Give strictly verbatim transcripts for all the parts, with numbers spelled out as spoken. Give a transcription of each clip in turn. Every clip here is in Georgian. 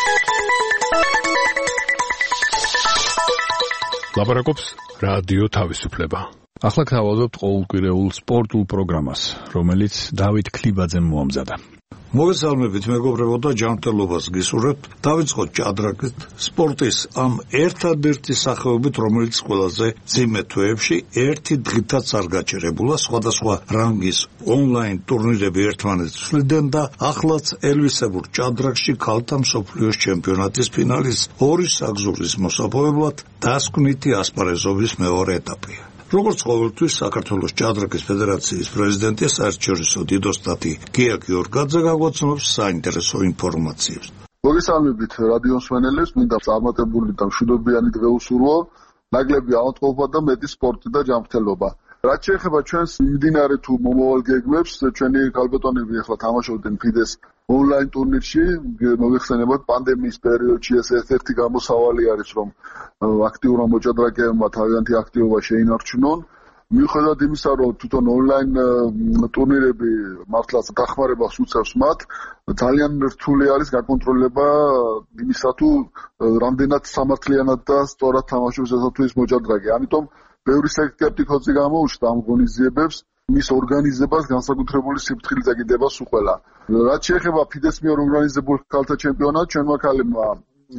ლაპარაკობს რადიო თავისუფლება. ახლა გავავზობთ ყოველკვირეულ სპორტულ პროგრამას, რომელიც დავით ქლიბაძემ მოამზადა. მოგესალმებით მეგობრებო და ჯანმრთელობას გისურვებთ. დავიწყოთ ჭადრაკით, სპორტის ამ ერთადერთი სახეობით, რომელიც ყველაზე მძიმე თვეებში ერთი დღითაც არ გაჩერებულა, სხვადასხვა რანგის ონლაინ ტურნირები ერთმანეთს ცვლიდნენ და ახლაც ელვისებურ ჭადრაკში ქალთა მსოფლიოს ჩემპიონატის ფინალის ორი საგზურის მოსაპოვებლად დასკვნითი ასპარეზობის მეორე ეტაპია. როგორც ყოველთვის საქართველოს ჭადრაკის ფედერაციის პრეზიდენტი საერთაშორისო დიდოსტატი გია გიორგაძე გაგვაცნობს საინტერესო ინფორმაციებს. მოგესალმებით რადიო მსმენელებს, მინდა წარმატებული და მშვიდობიანი დღე უსურვო, ნაკლები ავადმყოფობა და მეტი სპორტი და ჯანმრთელობა. რაც შეეხება ჩვენს მიმდინარე თუ მომავალ გეგმებს, ჩვენი ქალბატონები ახლა თამაშობდნენ ფიდეს ონლაინ ტურნირში, მოიხსენებათ პანდემიის პერიოდში ეს ერთ-ერთი გამოსავალი არის, რომ აქტიურმა მოჭადრაკეებმა თავიანთი აქტივობა შეინარჩუნონ. მიუხედავად იმისა, რომ თვითონ ონლაინ ტურნირები მართლაც დახმარებას უწევს მათ, ძალიან რთული არის გაკონტროლება იმისა, თუ რამდენად სამართლიანად და სწორად თამაშობს ესა თუ ის მოჭადრაკე. ამიტომ ბევრი სკეპტიკოსი გამოუჩნდა ამ ღონისძიებებს, მის ორგანიზებას განსაკუთრებული სიფრთხილით ეკიდებას უყველა. რაც შეეხება ფიდეს მიერ ორგანიზებულ ქალთა ჩემპიონატს, ჩვენმა ქალებმა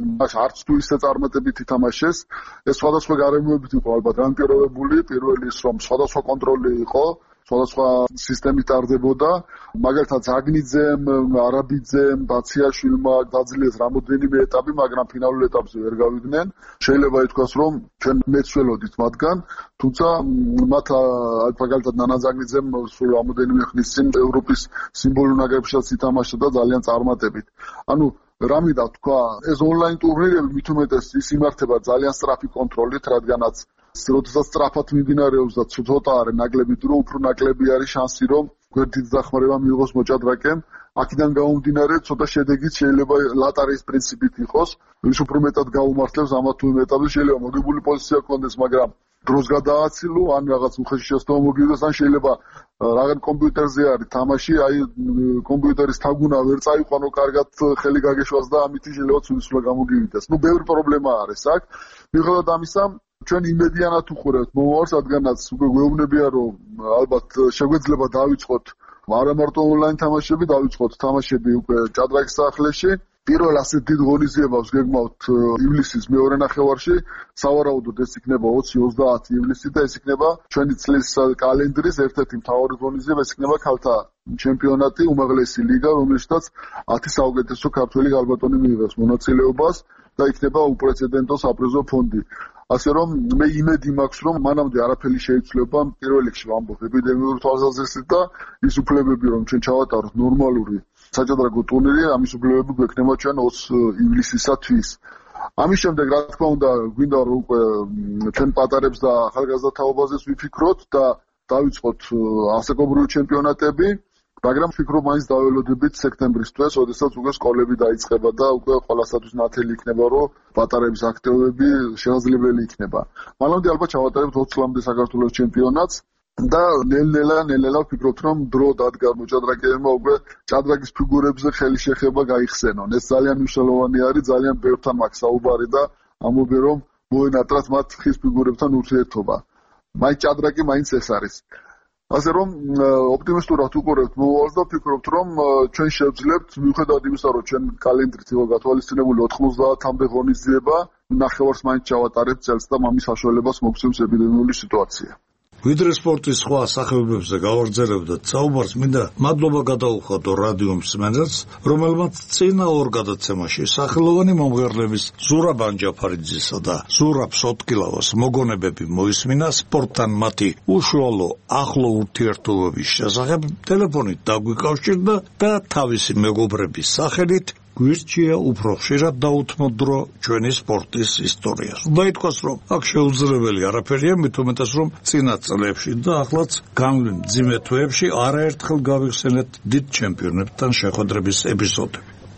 არც თუ ისე წარმატებით ითამაშეს. ეს სხვადასხვა გარემოებით იყო ალბათ განპირობებული, პირველი ის რომ სხვადასხვა კონტროლი იყო, სხვადასხვა სისტემით ტარდებოდა, მაგალითად ზაგნიძემ, არაბიძემ, ბაციაშვილმა დაძლეს რამოდენიმე ეტაპი, მაგრამ ფინალურ ეტაპზე ვერ გავიდნენ. შეიძლება ითქვას, რომ ჩვენ მეც ველოდით მათგან, თუმცა მათ მაგალითად ნანა ზაგნიძემ სულ რამოდენიმე ხნის წინ ევროპის სიმბოლურ ნაკრებშიც ითამაშა და ძალიან წარმატებით. ანუ რა მინდა თქვა, ეს ონლაინ ტურნირები მით უმეტეს ის იმართება ძალიან სწრაფი კონტროლით, რადგანაც როდესაც სწრაფად მიმდინარეობს და ცოტა არის ნაკლები დრო, უფრო ნაკლები არის შანსი, რომ გვერდით დახმარება მიიღოს მოჭადრაკემ. აქედან გამომდინარე, ცოტა შედეგიც შეიძლება ლატარიის პრინციპით იყოს, ვის უფრო მეტად გაუმართლებს ამა თუ იმ ეტაპზე, შეიძლება მოგებული პოზიცია გქონდეს, მაგრამ დროს გადააცილო, ან რაღაც უხეში შეცდომა მოგივიდეს, ან შეიძლება რაღაც კომპიუტერზე არის თამაში, აი კომპიუტერის თაგუნა ვერ წაიყვანო კარგად ხელი გაგეშვას და ამით შეიძლება ცუდისულა გამოგივიდეს. ნუ ბევრი პრობლემა არის აქ. მიუხედავად ამისა, ჩვენ იმედიანად უხურებთ მომავალს, რადგანაც უკვე გვეუბნებიან, რომ ალბათ შეგვეძლება დავიწყოთ არა მარტო ონლაინ თამაშები, დავიწყოთ თამაშები უკვე ჭადრაკის სახლებში. პირველ ასეთ დიდ ღონისძიებას გეგმავთ ივლისის მეორე ნახევარში, სავარაუდოდ ეს იქნება ოცი ოცდაათი ივლისი და ეს იქნება ჩვენი წლის კალენდრის ერთ-ერთი მთავარი ღონისძიება, ეს იქნება ქალთა ჩემპიონატი, უმაღლესი ლიგა, რომელშიც ათი საუკეთესო ქართველი ქალბატონი მიიღებს მონაწილეობას და იქნება უპრეცედენტო საპრიზო ფონდი. ასე რომ მე იმედი მაქვს, რომ მანამდე არაფერი შეიცვლება, პირველ რიგში ვამბობ ეპიდემიური თვალსაზრისით და ის უფლებები, რომ ჩვენ ჩავატაროთ ნორმალური საჭადრაკო ტურნირი, ამის უფლებები გვექნება ჩვენ ოცი ივლისისათვის. ამის შემდეგ, რა თქმა უნდა, გვინდა რომ უკვე ჩვენ პატარებს და ახალგაზრდა თაობაზეც ვიფიქროთ და დავიწყოთ ასაკობრივი ჩემპიონატები. მაგრამ ვფიქრობ, მაინც დაველოდებით სექტემბრის თვეს, როდესაც უკვე სკოლები დაიწყება და უკვე ყველასათვის ნათელი იქნება, რომ პატარების აქტივობები შესაძლებელი იქნება. მანამდე ალბათ ჩავატარებთ ოცი წლამდე საქართველოს ჩემპიონატს და ნელ-ნელა, ნელ-ნელა ვფიქრობთ, რომ დრო დადგა მოჭადრაკეებმა უკვე ჭადრაკის ფიგურებზე ხელი შეხება გაიხსენონ. ეს ძალიან მნიშვნელოვანი არის, ძალიან ბევრთან მაქვს საუბარი და ამბობენ, რომ მოენატრათ მათ ხის ფიგურებთან ურთიერთობა. მაინც ჭადრაკი მაინც ეს არის. ასე რომ ოპტიმისტურად უყურებთ მომავალს და ვფიქრობთ, რომ ჩვენ შევძლებთ, მიუხედავად იმისა, რომ ჩვენ კალენდრით იყო გათვალისწინებული ოთხმოცდაათამდე ღონისძიება, ნახევარს მაინც ჩავატარებთ წელს და ამის საშუალებას მოგცემს ეპიდემიური სიტუაცია. ვიდრე სპორტის სხვა სახეობებზე გავაგრძელებდეთ საუბარს, მინდა მადლობა გადაუხადო რადიო მსმენელს, რომელმაც წინა ორ გადაცემაში სახელოვანი მომღერლების ზურაბ ანჯაფარიძისა და ზურაბ სოტკილავას მოგონებები მოისმინა სპორტთან მათი უშუალო ახლო ურთიერთობების შესახებ ტელეფონით დაგვიკავშირდა და თავისი მეგობრების სახელით გვირჩია უფრო ხშირად დაუთმოთ დრო ჩვენი სპორტის ისტორიას. უნდა ითქვას, რომ აქ შეუძლებელი არაფერია, მით უმეტეს, რომ წინა წლებში და ახლაც განვლილ მძიმე თვეებში არაერთხელ გავიხსენეთ დიდ ჩემპიონებთან შეხვედრების ეპიზოდები.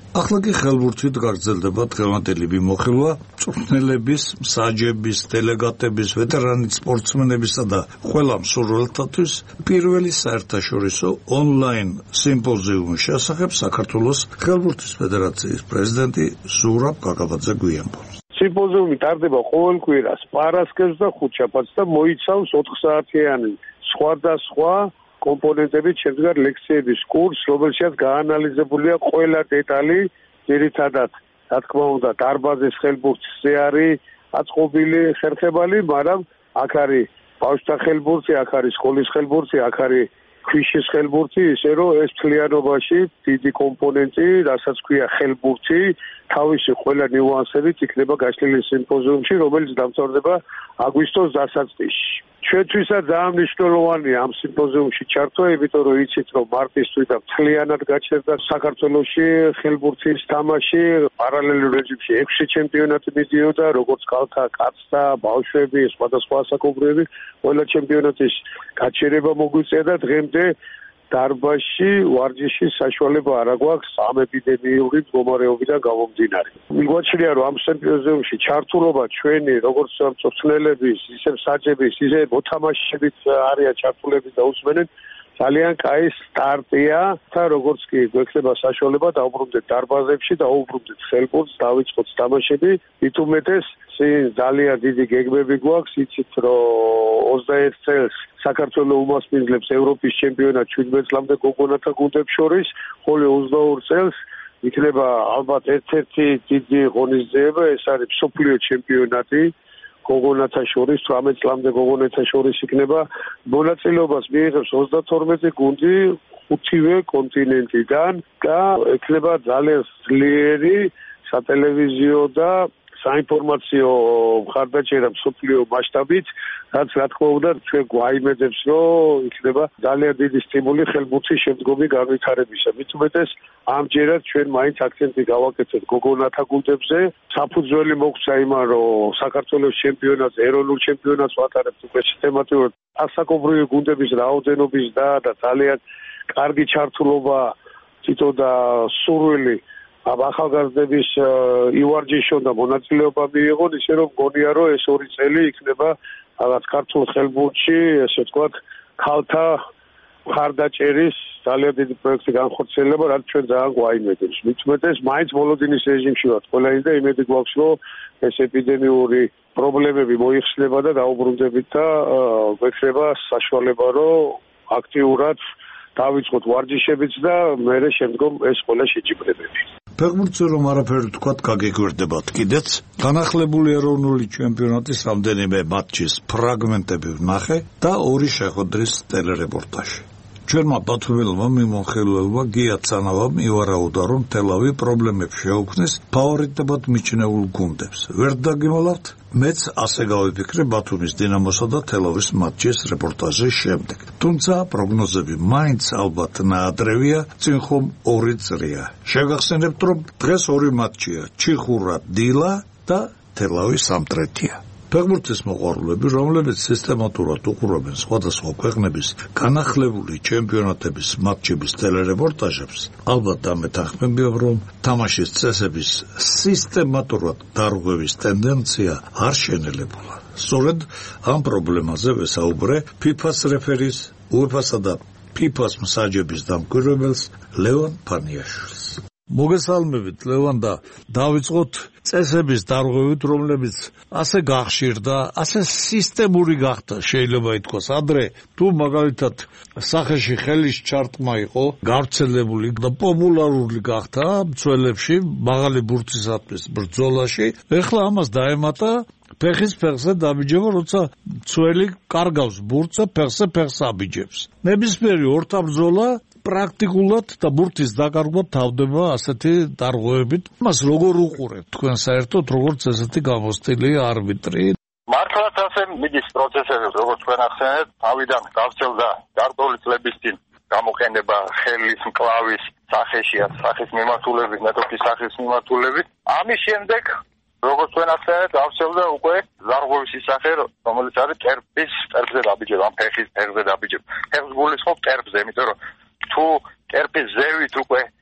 ახლა კი ხელბურთით გაგრძელდება დღევანდელი მიმოხილვა მწვრთნელების, მსაჯების, დელეგატების, ვეტერანი სპორტსმენებისა და ყველა მსურველთათვის პირველი საერთაშორისო ონლაინ სიმპოზიუმის შესახებ საქართველოს ხელბურთის ფედერაციის პრეზიდენტი ზურაბ გაგაბაძე გვიანბობს. სიმპოზიუმი ტარდება ყოველ კვირას, პარასკევს და ხუთშაბათს და მოიცავს ოთხ საათიანი სხვადასხვა კომპონენტებით შემდგარ ლექციების კურსს, რომელშიც გაანალიზებულია ყველა დეტალი, ძირითადად, რა თქმა უნდა, დარბაზის ხელბურთზე არის აწყობილი ხერხებალი, მაგრამ აქ არის ბავშვთა ხელბურთი, აქ არის სკოლის ხელბურთი, აქ არის ქვიშის ხელბურთი, ისე რომ ეს მთლიანობაში დიდი კომპონენტი, რასაც ქვია ხელბურთი, თავისი ყველა ნიუანსებით იქნება გაშლილი სიმპოზიუმში, რომელიც დამთავრდება აგვისტოს დასაწყისში. ჩვენთვისაც ძალიან მნიშვნელოვანია ამ სიმპოზიუმში ჩართვა, იმიტომ რომ იცით, რომ მარტისთვის და მთლიანად გაჩერდა საქართველოში ხელბურთის თამაში, პარალელურ რეჟიმში ექვსი ჩემპიონატი მიდიოდა, როგორც ქალთა, კაცთა, ბავშვები, სხვადასხვა ასაკობრივი, ყველა ჩემპიონატის გაჩერება მოგვიწია და დღემდე დარბაზში ვარჯიშის საშუალება არ აქვს ამ ეპიდემიური მდგომარეობიდან გამომდინარე. მიგვაჩნია, რომ ამ სიმპოზიუმში ჩართულობა ჩვენი, როგორც მწვრთნელების, ისე მსაჯების, ისე მოთამაშეების არიან ჩართულები და უსმენენ ძალიან კაი სტარტია და როგორც კი გვექნება საშუალება დავბრუნდეთ დარბაზებში და უბრუნდეთ ხელბურთს, დავიწყოთ თამაშები, მით უმეტეს წინ ძალიან დიდი გეგმები გვაქვს, იცით რომ ოცდაერთ წელს საქართველოს უმასპინძლებს ევროპის ჩემპიონატ შვიდმეტ წლამდე გოგონათა გუნდებს შორის, ხოლო ოცდაორ წელს იქნება ალბათ ერთ-ერთი დიდი ღონისძიება, ეს არის მსოფლიო ჩემპიონატი გოგონათა შორის, თვრამეტ წლამდე გოგონათა შორის იქნება მონაწილეობას მიიღებს ოცდათორმეტი გუნდი ხუთივე კონტინენტიდან და იქნება ძალიან ძლიერი სატელევიზიო და საინფორმაციო მხარდაჭერა მსოფლიო მასშტაბით, რაც რა თქმა უნდა ჩვენ გვაიმედებს, რომ იქნება ძალიან დიდი სტიმული ხელბურთის შემდგომი განვითარებისა. მით უმეტეს ამჯერად ჩვენ მაინც აქცენტი გავაკეთეთ გოგონათა გუნდებზე. საფუძველი მოგვცა იმან, რომ საქართველოს ჩემპიონატს, ეროვნულ ჩემპიონატს ვატარებთ უკვე სისტემატურად ასაკობრივი გუნდების რაოდენობის და და ძალიან კარგი ჩართულობა თვითონ და სურვილი ამ ახალგაზრდების ივარჯიშონ და მონაწილეობა მიიღონ, ისე რომ მგონია, რომ ეს ორი წელი იქნება რაღაც ქართულ ხელბურთში, ესე ვთქვათ, ქალთა მხარდაჭერის ძალიან დიდი პროექტი განხორციელება, რაც ჩვენ ძალიან გვაიმედებს. მით უმეტეს, მაინც მოლოდინის რეჟიმში ვართ ყველანი და იმედი გვაქვს, რომ ეს ეპიდემიური პრობლემები მოიხსნება და დაუბრუნდებით და გვექნება საშუალება, რომ აქტიურად დავიწყოთ ვარჯიშებიც და მერე შემდგომ ეს ყველა შეჯიბრებები. ფეხბურთზე რომ არაფერი თქვათ, გაგეგვერდებათ კიდეც. განახლებული ეროვნული ჩემპიონატის რამდენიმე მატჩის ფრაგმენტები ვნახე და ორი შეხვედრის ტელერეპორტაჟი. ჩვენმა ბათუმელმა მიმოხილველმა გია ცანავამ ივარაუდა, რომ თელავი პრობლემებს შეუქმნის ფავორიტებად მიჩნეულ გუნდებს. ვერ დაგიმალავთ, მეც ასე გავიფიქრე ბათუმის დინამოსა და თელავის მატჩის რეპორტაჟის შემდეგ. თუმცა პროგნოზები მაინც ალბათ ნაადრევია, წინ ხომ ორი წრია. შეგახსენებთ, რომ დღეს ორი მატჩია, ჩიხურა დილა და თელავი სამტრედია. ფეხბურთის მოყვარულები, რომლებიც სისტემატურად უყურებენ სხვადასხვა ქვეყნების განახლებული ჩემპიონატების მატჩების ტელერეპორტაჟებს, ალბათ ამეთანხმებიან, რომ თამაშის წესების სისტემატურად დარღვევის ტენდენცია არ შენელებულა. სწორედ ამ პრობლემაზე ვესაუბრე ფიფას რეფერის, უეფასა და ფიფას მსაჯების დამკვირვებელს ლევან ფანიაშვილს. მოგესალმებით ლევან და დავიწყოთ წესების დარღვევით, რომლებიც ასე გახშირდა, ასე სისტემური გახდა, შეიძლება ითქვას. ადრე თუ მაგალითად სახეში ხელის ჩარტყმა იყო გავრცელებული და პოპულარული გახდა მცველებში, მაღალი ბურთისათვის ბრძოლაში, ეხლა ამას დაემატა ფეხის ფეხზე დაბიჯება, როცა მცველი კარგავს ბურთს და ფეხზე ფეხს აბიჯებს. ნებისმიერი ორთაბრძოლა პრაქტიკულად და ბურთის დაკარგვა თავდება ასეთი დარღვევებით. მას როგორ უყურებთ თქვენ საერთოდ, როგორც ესეთი გამოცდილი არბიტრი? მართლაც ასე მიდის პროცესები, როგორც თქვენ ახსენეთ, თავიდან გავრცელდა გარკვეული წლების წინ გამოყენება ხელის მკლავის სახეში, სახის მიმართულებით, მეტოქის სახის მიმართულებით. ამის შემდეგ როგორც თქვენ ახსენეთ, გავრცელდა უკვე დარღვევის სახე, რომელიც არის ტერპის ტერპზე დაბიჯება, ამ ფეხის ფეხზე დაბიჯება. ფეხს გულისხმობ ტერპზე, იმიტომ რომ თუ ტერპის ზევით უკვე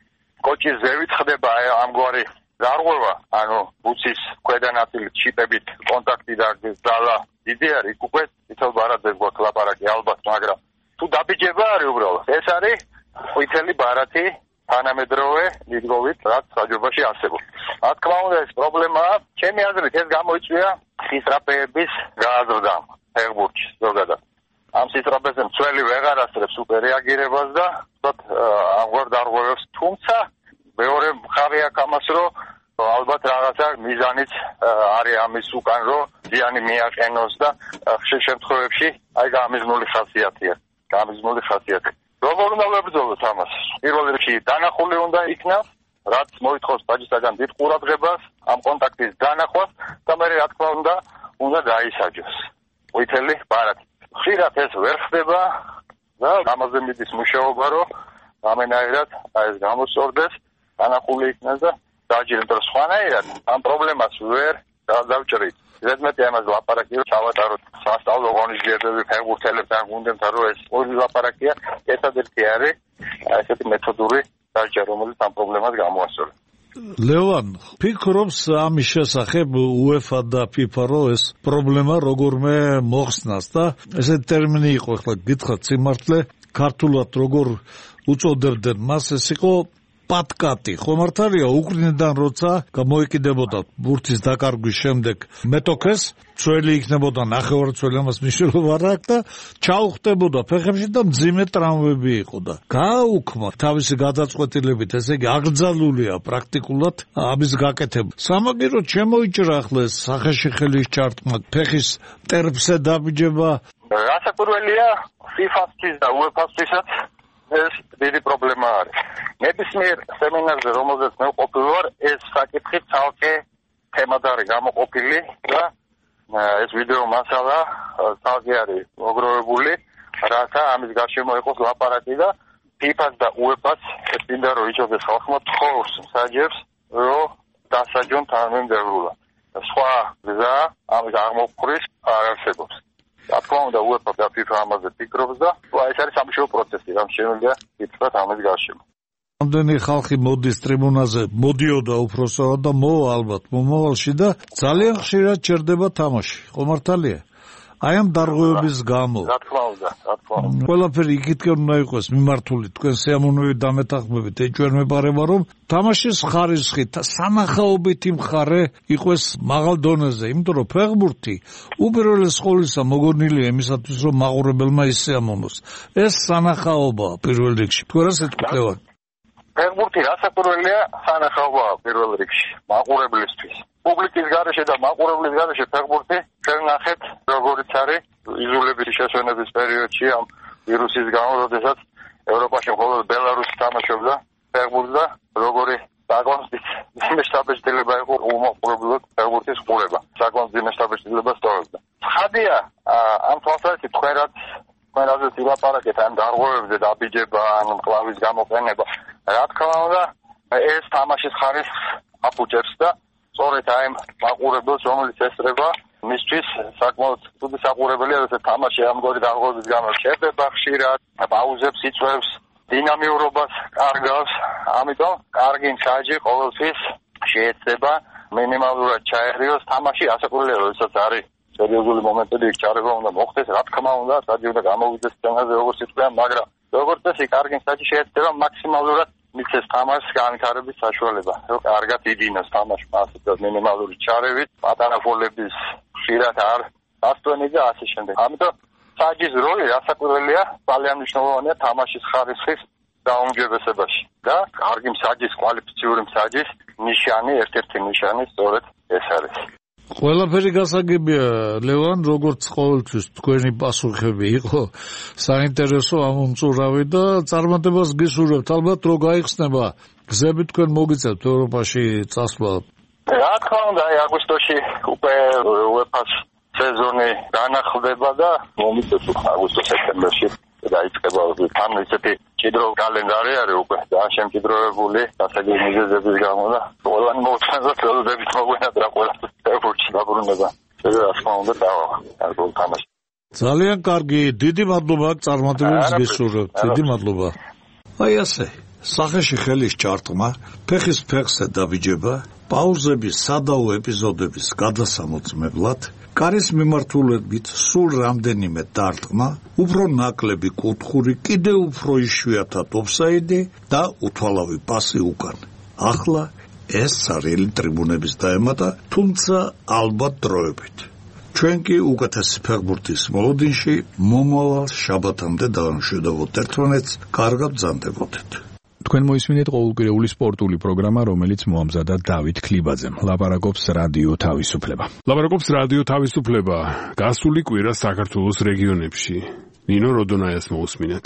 კოჭის ზევით ხდება ამგვარი გარღვევა, ანუ ბუცის ქვედა ნაწილი ჩიპებით კონტაქტი და ძალა დიდი არის, უკვე თითო ბარათებს გვაქვს ლაპარაკი ალბათ, მაგრამ თუ დაბიჯება არის უბრალოდ. ეს არის ყვითელი ბარათი თანამედროვე მიდგომით, რაც საჯობაში არსებობს. რა თქმა უნდა, ეს პრობლემაა. ჩემი აზრით ეს გამოიწვია სისწრაფეების გააზრდამ ფეხბურთში ზოგადად. ამ სისწრაფეზე მცველი ვეღარ ასწრებს უპერეაგირებას და ვთქვათ, ამგვარ დარღვევებს, თუმცა მეორე მხარე აქვს ამას, რომ ალბათ რაღაცა მიზანიც არის ამის უკან, რომ ზიანი მიაყენოს და ხშირ შემთხვევებში აი გამიზნული ხასიათია. გამიზნული ხასიათი. როგორ უნდა ვებრძოლოთ ამას? პირველ რიგში დანახული უნდა იქნას, რაც მოითხოვს ბაჯისაგან დიდ ყურადღებას, ამ კონტაქტის დანახვას და მე რა თქმა უნდა, უნდა გაისაჯოს. ყვითელი ბარათი. ხშირად ეს ვერ ხდება და ამაზე მიდის მუშაობა, რომ ამენაირად აი ეს გამოსწორდეს, დანახული იქნას და დაჯეროს სხვანაირად ამ პრობლემას ვერ დავჭრით. ზედმეტი ამას ლაპარაკი რომ ჩავატაროთ სასწავლო ღონისძიებები ფეხბურთელებთან გუნდებთან, რომ ეს ორი ლაპარაკია, ერთადერთი არის ესეთი მეთოდური დაჯერა, რომელიც ამ პრობლემას გამოასწორებს. ლევან, ფიქრობს ამის შესახებ უეფა და ფიფა რომ ეს პრობლემა როგორმე მოხსნას და ესეთი ტერმინი იყო, ახლა გითხრათ სიმართლე, ქართულად როგორ უწოდებდნენ მას, ეს იყო პატკატი, ხომ მართალია, უკრინიდან როცა გამოიკიდებოდა ბურთის დაკარგვის შემდეგ მეტოქეს, წველი იქნებოდა ნახევარწველი, ამას მნიშვნელობა არ აქვს და ჩაუხდებოდა ფეხებში და მძიმე ტრამვები იყო და გააუქმა თავისი გადაწყვეტილებით, ესე იგი აკრძალულია პრაქტიკულად ამის გაკეთება. სამაგიეროდ შემოიჭრა ახლა ეს სახეში ხელის ჩართმა, ფეხის ტერფზე დაბიჯება. რასაკვირველია, ფიფასთვის და უეფასთვისაც ეს დიდი პრობლემა არის. ნებისმიერ სემინარზე, რომელზეც მე ვყოფილი ვარ, ეს საკითხი ცალკე თემად არის გამოყოფილი და ეს ვიდეო მასალა ცალკე არის მოგროვებული, რათა ამის გარშემო იყოს ლაპარაკი და ფიფას და უეფას წინდა რომ იჭობდეს ხალხმა თხოვს მსაჯებს, რომ დასაჯონ თანამემდევრულად. სხვა გზა ამის აღმოფხვრით არ არსებობს. რა თქმა უნდა, უეფა და ფიფა ამაზე ფიქრობს და ეს არის სამშობლო პროცესი, რამ შემიძლია ითქვათ ამის გარშემო. ამდენი ხალხი მოდის ტრიბუნაზე, მოდიოდა უпроსოდ და მოვა ალბათ მომავალში და ძალიან ხშირად ჩერდება თამაში. ხო მართალია? აი ამ დარღვევების გამო. რა თქმა უნდა, რა თქმა უნდა. ყველაფერი იქითკენ უნდა იყოს მიმართული თქვენ სიამოვნებით დამეთანხმებით. ეს ჩვენ მეპარება რომ თამაშის ხარისხი, სანახაობითი მხარე იყოს მაღალ დონეზე, იმიტომ რომ ფეხბურთი უპირველეს ყოვლისა მოგონილია იმისათვის რომ მაყურებელმა ისიამოვნოს. ეს სანახაობაა პირველ რიგში. თქვენ რა შეგხვდებით? ფეხბურთი რასაკვირველია, სანახაობაა პირველ რიგში მაყურებლისთვის. პუბლიკის გარეშე და მაყურებლის გარეშე ფეხბურთი ჩვენ ნახეთ, როგორიც არის იზოლების შესვენების პერიოდში ამ ვირუსის გამო, როდესაც ევროპაში მხოლოდ ბელარუსი თამაშობდა ფეხბურთს და როგორი საკონც ძიმე შთაბეჭდილება იყო უმოყურებლად ფეხბურთის ყურება. საკონც ძიმე შთაბეჭდილება სწორობდა. ცხადია, ამ თვალსაზრისით თქვენ რაც თქვენ რაზეც ილაპარაკეთ ამ დარღვევებზე დაბიჯება, ან მკლავის გამოყენება, რა თქმა უნდა, ეს თამაშის ხარისხს აფუჭებს და სწორედ აი მაყურებელს, რომელიც ესწრება, მისთვის საკმაოდ ცუდი საყურებელია, როცა თამაში ამგვარი დარღვევების გამო ჩერდება ხშირად, პაუზებს იწვევს, დინამიურობას კარგავს, ამიტომ კარგი მსაჯი ყოველთვის შეეცდება მინიმალურად ჩაერიოს თამაში, ასაკურელია, როდესაც არის სერიოზული მომენტები, იქ ჩარევა უნდა მოხდეს, რა თქმა უნდა, საჯი უნდა გამოვიდეს სცენაზე, როგორც იტყვიან, მაგრამ როგორც წესი, კარგი მსაჯი შეეცდება მაქსიმალურად მიცეს თამაშს განვითარების საშუალება, რომ კარგად იდინოს თამაში, მასე მინიმალური ჩარევით, პატარა ფოლების ხშირად არ ასწვენი და ასე შემდეგ. ამიტომ საჯის როლი რასაკვირველია, ძალიან მნიშვნელოვანია თამაშის ხარისხის გაუმჯობესებაში და კარგი მსაჯის, კვალიფიციური მსაჯის ნიშანი, ერთ-ერთი ნიშანი სწორედ ეს არის. ყველაფერი გასაგებია, ლევან, როგორც ყოველთვის თქვენი პასუხები იყო საინტერესო, ამომწურავი და წარმატებას გისურვებთ. ალბათ რო გაიხსნება გზები თქვენ მოგიწევთ ევროპაში წასვლა. რა თქმა უნდა, აგვისტოში უკვე უეფას სეზონი განახლდება და მომიწევს აგვისტო-სექტემბერში დაიწყება თან ისეთი ჭიდრო კალენდარი არის უკვე და შემჭიდროვებული გასაგები მიზეზების გამო და ყველანი მოუწევს ხელოდებით მოგვენატრა ყველაფერს ფეხბურთში დაბრუნება. ეს რა თქმა უნდა დავა თამაში. ძალიან კარგი, დიდი მადლობა, წარმატებებს გისურვებთ. დიდი მადლობა. აი ასე, სახეში ხელის ჭარტყმა, ფეხის ფეხზე დავიჯება, პაუზების სადაო ეპიზოდების გადასამოწმებლად, კარის მიმართულებით სულ რამდენიმე დარტყმა, უფრო ნაკლები კუთხური, კიდევ უფრო იშვიათად ოფსაიდი და უთვალავი პასი უკან. ახლა ეს სარიელი ტრიბუნების დაემატა, თუმცა ალბათ დროებით. ჩვენ კი უკეთესი ფეხბურთის მოლოდინში მომავალ შაბათამდე დავამშვიდობოთ ერთმანეთს, კარგად ბრძანდებოდეთ. თქვენ მოისმინეთ ყოველკვირეული სპორტული პროგრამა, რომელიც მოამზადა დავით ქლიბაძემ. ლაპარაკობს რადიო თავისუფლება. ლაპარაკობს რადიო თავისუფლება. გასული კვირა საქართველოს რეგიონებში. ნინო როდონაიას მოусმინეთ.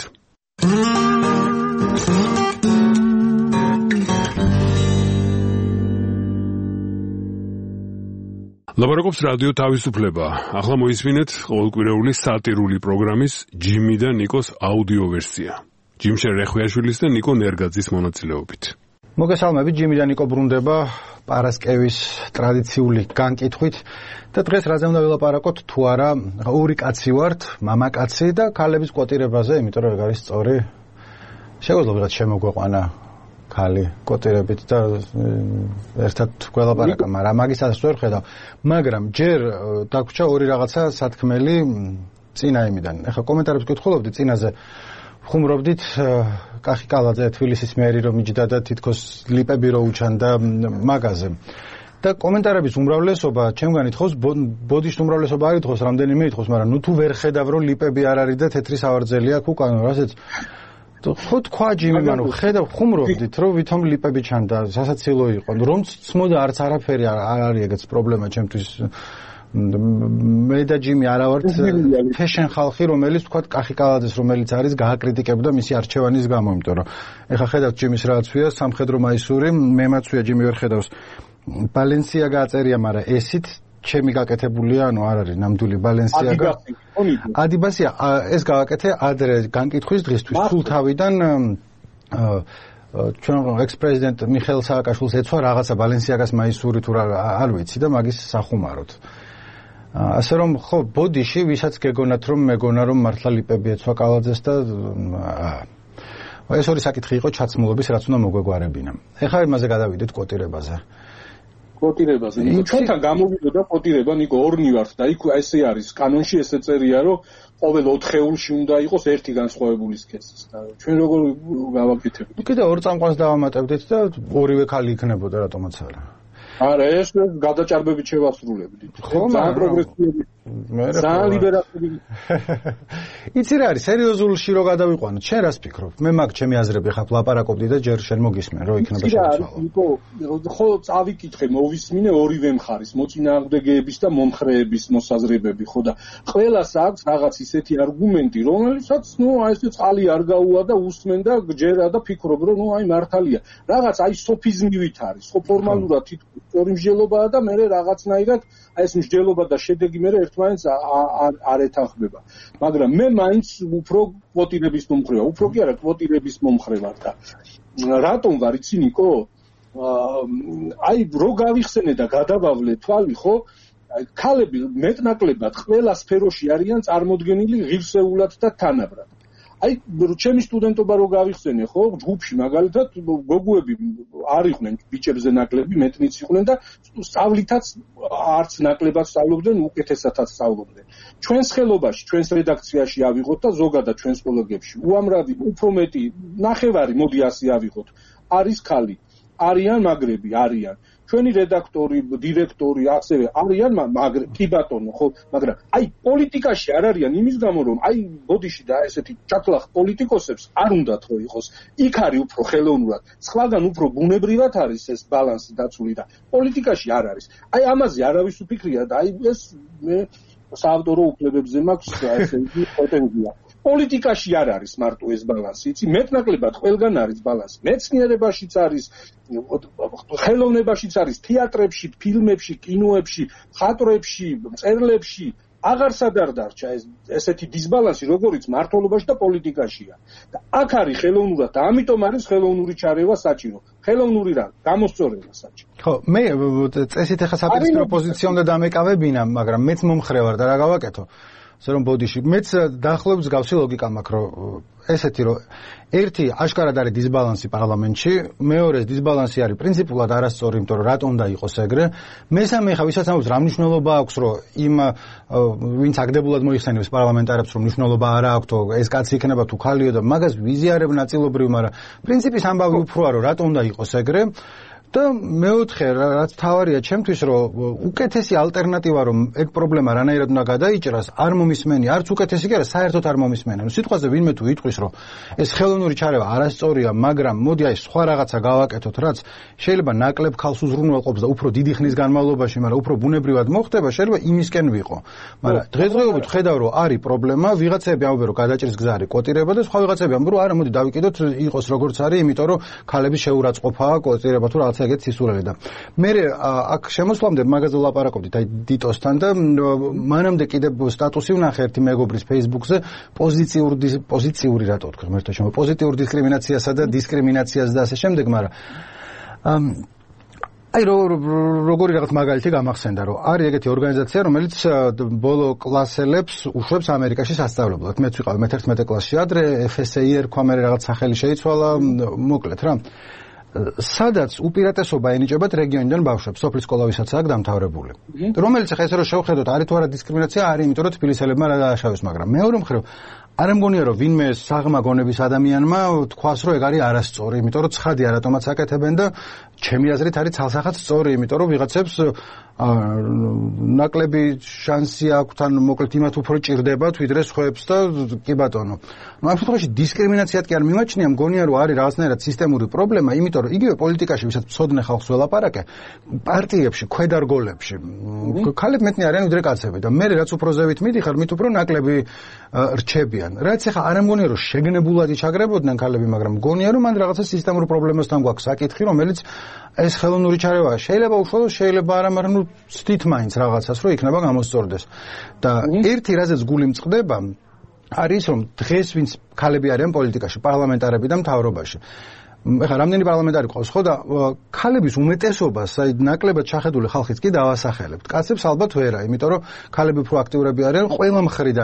ლაპარაკობს რადიო თავისუფლება. ახლა მოისმინეთ ყოველკვირეული სატირული პროგრამის ჯიმი და ნიკოს აუდიო ვერსია. ჯიმშენ რეხვიაშვილის და ნიკო ნერგაძის მონაწილეობით. მოგესალმებით, ჯიმი და ნიკო ბრუნდება პარასკევის ტრადიციული განკითხვით და დღეს რაზე უნდა ვილაპარაკოთ თუ არა, ორი კაცი ვართ, მამაკაცი და ქალების კვოტირებაზე, იმიტომ რომ ეგ არის სწორი. შეგვიძლია ვიღაც შემოგვეყვანა ქალი კვოტირებით და ერთად გველაპარაკა, მაგრამ მაგისაც ვერ ხედავ. მაგრამ ჯერ დაგვრჩა ორი რაღაცა სათქმელი წინა იმიდან. ეხლა კომენტარებს გკითხულობდი წინაზე ხუმრობდით კახი კალაძე თბილისის მერი რომ იჯდა და თითქოს ლიპები რო უჩანდა მაგაზე. და კომენტარების უმრავლესობა ჩემგან ითხოვს, ბოდიშ უმრავლესობა არ ითხოვს, რამდენიმე ითხოვს, მაგრამ ნუ თუ ვერ ხედავ რომ ლიპები არ არის და თეთრი სავარძელი აქვს უკან, რასაც ხო თქვა ჯიმი, მანუ ხედავ ხუმრობდით რომ ვითომ ლიპები ჩანდა, სასაცილო იყო. რომ ცმოდა არც არაფერი არ არის ეგეც პრობლემა ჩემთვის. მე და ჯიმი არა ვართ ფეშენ ხალხი, რომელიც თქვა კახი კალაძეს, რომელიც არის გააკრიტიკებდა მისი არჩევანის გამო, იმიტომ რომ ეხა ხედავთ ჯიმის რა აცვია, სამხედრო მაისური, მე მაცვია ჯიმი ვერ ხედავს. ბალენსიაგა აწერია, მაგრამ ესით ჩემი გაკეთებულია, ანუ არ არის ნამდვილი ბალენსიაგა. ადიბასია, ეს გავაკეთე ადრე განკითხვის დღისთვის, სულ თავიდან ჩვენ ექს-პრეზიდენტ მიხეილ სააკაშვილს ეცვა რაღაცა ბალენსიაგას მაისური თუ არ ვიცი და მაგის სახუმაროთ. ასე რომ ხო ბოდიში ვისაც გეგონათ რომ მეგონა რომ მართლა ლიპები ეცვა კალაძეს და ეს ორი საკითხი იყო ჩაცმულობის, რაც უნდა მოგვეგვარებინა. ეხლა იმაზე გადავიდეთ კვოტირებაზე. კვოტირებაზე. ჩვენთან გამოვიდოდა კვოტირება, ნიკო ორნი ვართ და იქ ესე არის კანონში ესე წერია რომ ყოველ ოთხეულში უნდა იყოს ერთი განსხვავებული სქესის და ჩვენ როგორ გავაკეთებთ? კიდე ორ წამყვანს დავამატებდით და ორივე ქალი იქნებოდა, რატომაც არა. არა, ეს გადაჭარბებით შევასრულებდით. ძალიან პროგრესიული. ძალიან ლიბერალური. იცი რა არის, სერიოზულში რო გადავიყვანოთ, შენ რას ფიქრობ? მე მაგ ჩემი აზრები ხა ვლაპარაკობდი და ჯერ შენ მოგისმენ, რო იქნება შევცვალო. ხო, წავიკითხე, მოვისმინე ორივე მხარის, მოწინააღმდეგეების და მომხრეების მოსაზრებები, ხო და ყველას აქვს რაღაც ისეთი არგუმენტი, რომელიცაც, ნუ, აი ეს წყალი არ გაუვა და უსმენ და გჯერა და ფიქრობ, რომ ნუ აი მართალია. რაღაც აი სოფიზმივით არის, ხო ფორმალურად თითქოს ორი მსჯელობაა და მე რაღაცნაირად აი ეს მსჯელობა და შედეგი მე ერთმანეთს არ ეთანხმება. მაგრამ მე მაინც უფრო კვოტირების მომხრე ვარ, უფრო კი არა კვოტირების მომხრე ვარ და რატომ ვარ იცი ნიკო? აი რო გავიხსენე და გადავავლე თვალი, ხო? ქალები მეტნაკლებად ყველა სფეროში არიან წარმოდგენილი ღირსეულად და თანაბრად. აი ჩემი სტუდენტობა რო გავიხსენე, ხო, ჯგუფში მაგალითად გოგოები არ იყვნენ ბიჭებზე ნაკლები, მეტნიც იყვნენ და სწავლითაც არც ნაკლებად სწავლობდნენ, უკეთესათაც სწავლობდნენ. ჩვენს ხელობაში, ჩვენს რედაქციაში ავიღოთ და ზოგადად ჩვენს კოლეგებში უამრავი, უფრო მეტი, ნახევარი, მოდი ასე ავიღოთ, არის ქალი, არიან მაგრები, არიან. ჩვენი რედაქტორი, დირექტორი, ასევე არიან მაგრები, კი ბატონო, ხო, მაგრამ აი პოლიტიკაში არ არიან იმის გამო, რომ აი ბოდიში და ესეთი ჩათლახ პოლიტიკოსებს არ უნდათ ხო იყოს. იქ არის უფრო ხელოვნურად, სხვაგან უფრო ბუნებრივად არის ეს ბალანსი დაცული და პოლიტიკაში არ არის. აი ამაზე არავის უფიქრია და აი ეს მე საავტორო უფლებებზე მაქვს ესე იგი პოტენცია. პოლიტიკაში არ არის მარტო ეს ბალანსი, იცი, მეტნაკლებად ყველგან არის ბალანსი. მეცნიერებაშიც არის, ხელოვნებაშიც არის, თეატრებში, ფილმებში, კინოებში, მხატვრებში, მწერლებში, აღარ სადარდარჩა ეს ესეთი დისბალანსი, როგორიც მართლობაში და პოლიტიკაშია. და აქ არის ხელოვნურად და ამიტომ არის ხელოვნური ჩარევა საჭირო. ხელოვნური რა, გამოსწორება საჭირო. ხო, მე წესით ახლა საპირისპირო პოზიციამდე დამეკავებინა, მაგრამ მეც მომხრე ვარ და რა გავაკეთო? ასე რომ ბოდიში მეც დაახლოებით გავსი ლოგიკა მაქვს რომ ესეთი რომ ერთი აშკარად არის დისბალანსი პარლამენტში, მეორე დისბალანსი არის პრინციპულად არასწორი, იმიტომ რომ რატომ უნდა იყოს ეგრე. მესამე ხა ვისაც ამბობს რა მნიშვნელობა აქვს რომ იმ ვინც აგდებულად მოიხსენებს პარლამენტარებს რომ მნიშვნელობა არა აქვს, ეს კაცი იქნება თუ ხალიო და მაგას ვიზიარებ ნაწილობრივ, მაგრამ პრინციპის ამბავი უფროა რომ რატომ უნდა იყოს ეგრე. და მეოთხე რაც თავარია ჩემთვის რომ უკეთესი ალტერნატივა რომ ეგ პრობლემა რანაირად უნდა გადაიჭრას არ მომისმენი არც უკეთესი კი არა საერთოდ არ მომისმენა. ნუ სიტყვაზე ვინმე თუ იტყვის რომ ეს ხელოვნური ჩარევა არასწორია, მაგრამ მოდი აი სხვა რაღაცა გავაკეთოთ, რაც შეიძლება ნაკლებ ხალხს უზრუნველყოფს და უფრო დიდი ხნის განმავლობაში, მაგრამ უფრო ბუნებრივად მოხდება, შეიძლება იმისკენ ვიყო. მაგრამ დღესდღეობით ხედავ რომ არის პრობლემა, ვიღაცები ამბობენ რომ გადაჭრის გზა არის კოტირება და სხვა ვიღაცები ამბობენ რომ არა მოდი დავიკიდოთ იყოს როგორც არის, იმიტომ რომ ქალების შეურაცხყოფაა კოტირება თუ რაღაც ეგეთ სისულელე და მე აქ შემოსვლამდე მაგაზე ვლაპარაკობდით აი დიტოსთან და მანამდე კიდევ სტატუსი ვნახე ერთი მეგობრის Facebook-ზე პოზიციური პოზიციური რატო ვთქვი ღმერთო შემო პოზიტიურ დისკრიმინაციასა და დისკრიმინაციას და ასე შემდეგ, მაგრამ აი როგორი რაღაც მაგალითი გამახსენდა რომ არის ეგეთი ორგანიზაცია რომელიც ბოლო კლასელებს უშვებს ამერიკაში სასწავლებლად. მეც ვიყავ მეთერთმეტე კლასში ადრე F S A ერქვა, მე რაღაც სახელი შეიცვალა, მოკლედ რა სადაც უპირატესობა ენიჭებათ რეგიონიდან ბავშვებს, სოფლის სკოლავისაც აქვს დამთავრებული. რომელიც ახლა ესე რომ შევხედოთ, არის თუ არა დისკრიმინაცია, არის, იმიტომ რომ თბილისელებმა რა დააშავეს, მაგრამ მეორე მხრივ არ მგონია რომ ვინმე საღმა გონების ადამიანმა თქვას რომ ეგ არის არასწორი, იმიტომ რომ ცხადია რატომაც აკეთებენ და ჩემი აზრით არის ცალსახად სწორი, იმიტომ რომ ვიღაცებს ნაკლები შანსი აქვს თან მოკლედ იმათ უფრო ჭირდებათ ვიდრე სხვებს და კი ბატონო. ნუ ამ შემთხვევაში დისკრიმინაციად კი არ მიმაჩნია, მგონია რომ არის რაღაცნაირად სისტემური პრობლემა, იმიტომ რომ იგივე პოლიტიკაში ვისაც ფსოდნე ხალხს ველაპარაკე, პარტიებში, ქვედარგოლებში ქალები მეტნი არიან ვიდრე კაცები და მე რაც უფრო ზევით მიდიხარ, მით უფრო ნაკლები რჩებიან. რაც ახლა არ მგონია რომ შეგნებულად იჩაგრებოდნენ ქალები, მაგრამ მგონია რომ მან რაღაცა სისტემურ პრობლემასთან გვაქვს საკითხი, რომელიც ეს ხელოვნური ჩარევა შეიძლება უშუალოდ შეიძლება არა, მაგრამ ნუ ცდით მაინც რაღაცას რომ იქნება გამოსწორდეს. და ერთი რაზეც გული მწყდება არის რომ დღეს ვინც ქალები არიან პოლიტიკაში, პარლამენტარები და მთავრობაში. ეხლა რამდენი პარლამენტარი ყავს ხო და ქალების უმეტესობას, აი ნაკლებად ჩახედული ხალხიც კი დავასახელებთ. კაცებს ალბათ ვერა, იმიტომ რომ ქალები უფრო აქტიურები არიან ყველა მხრიდან,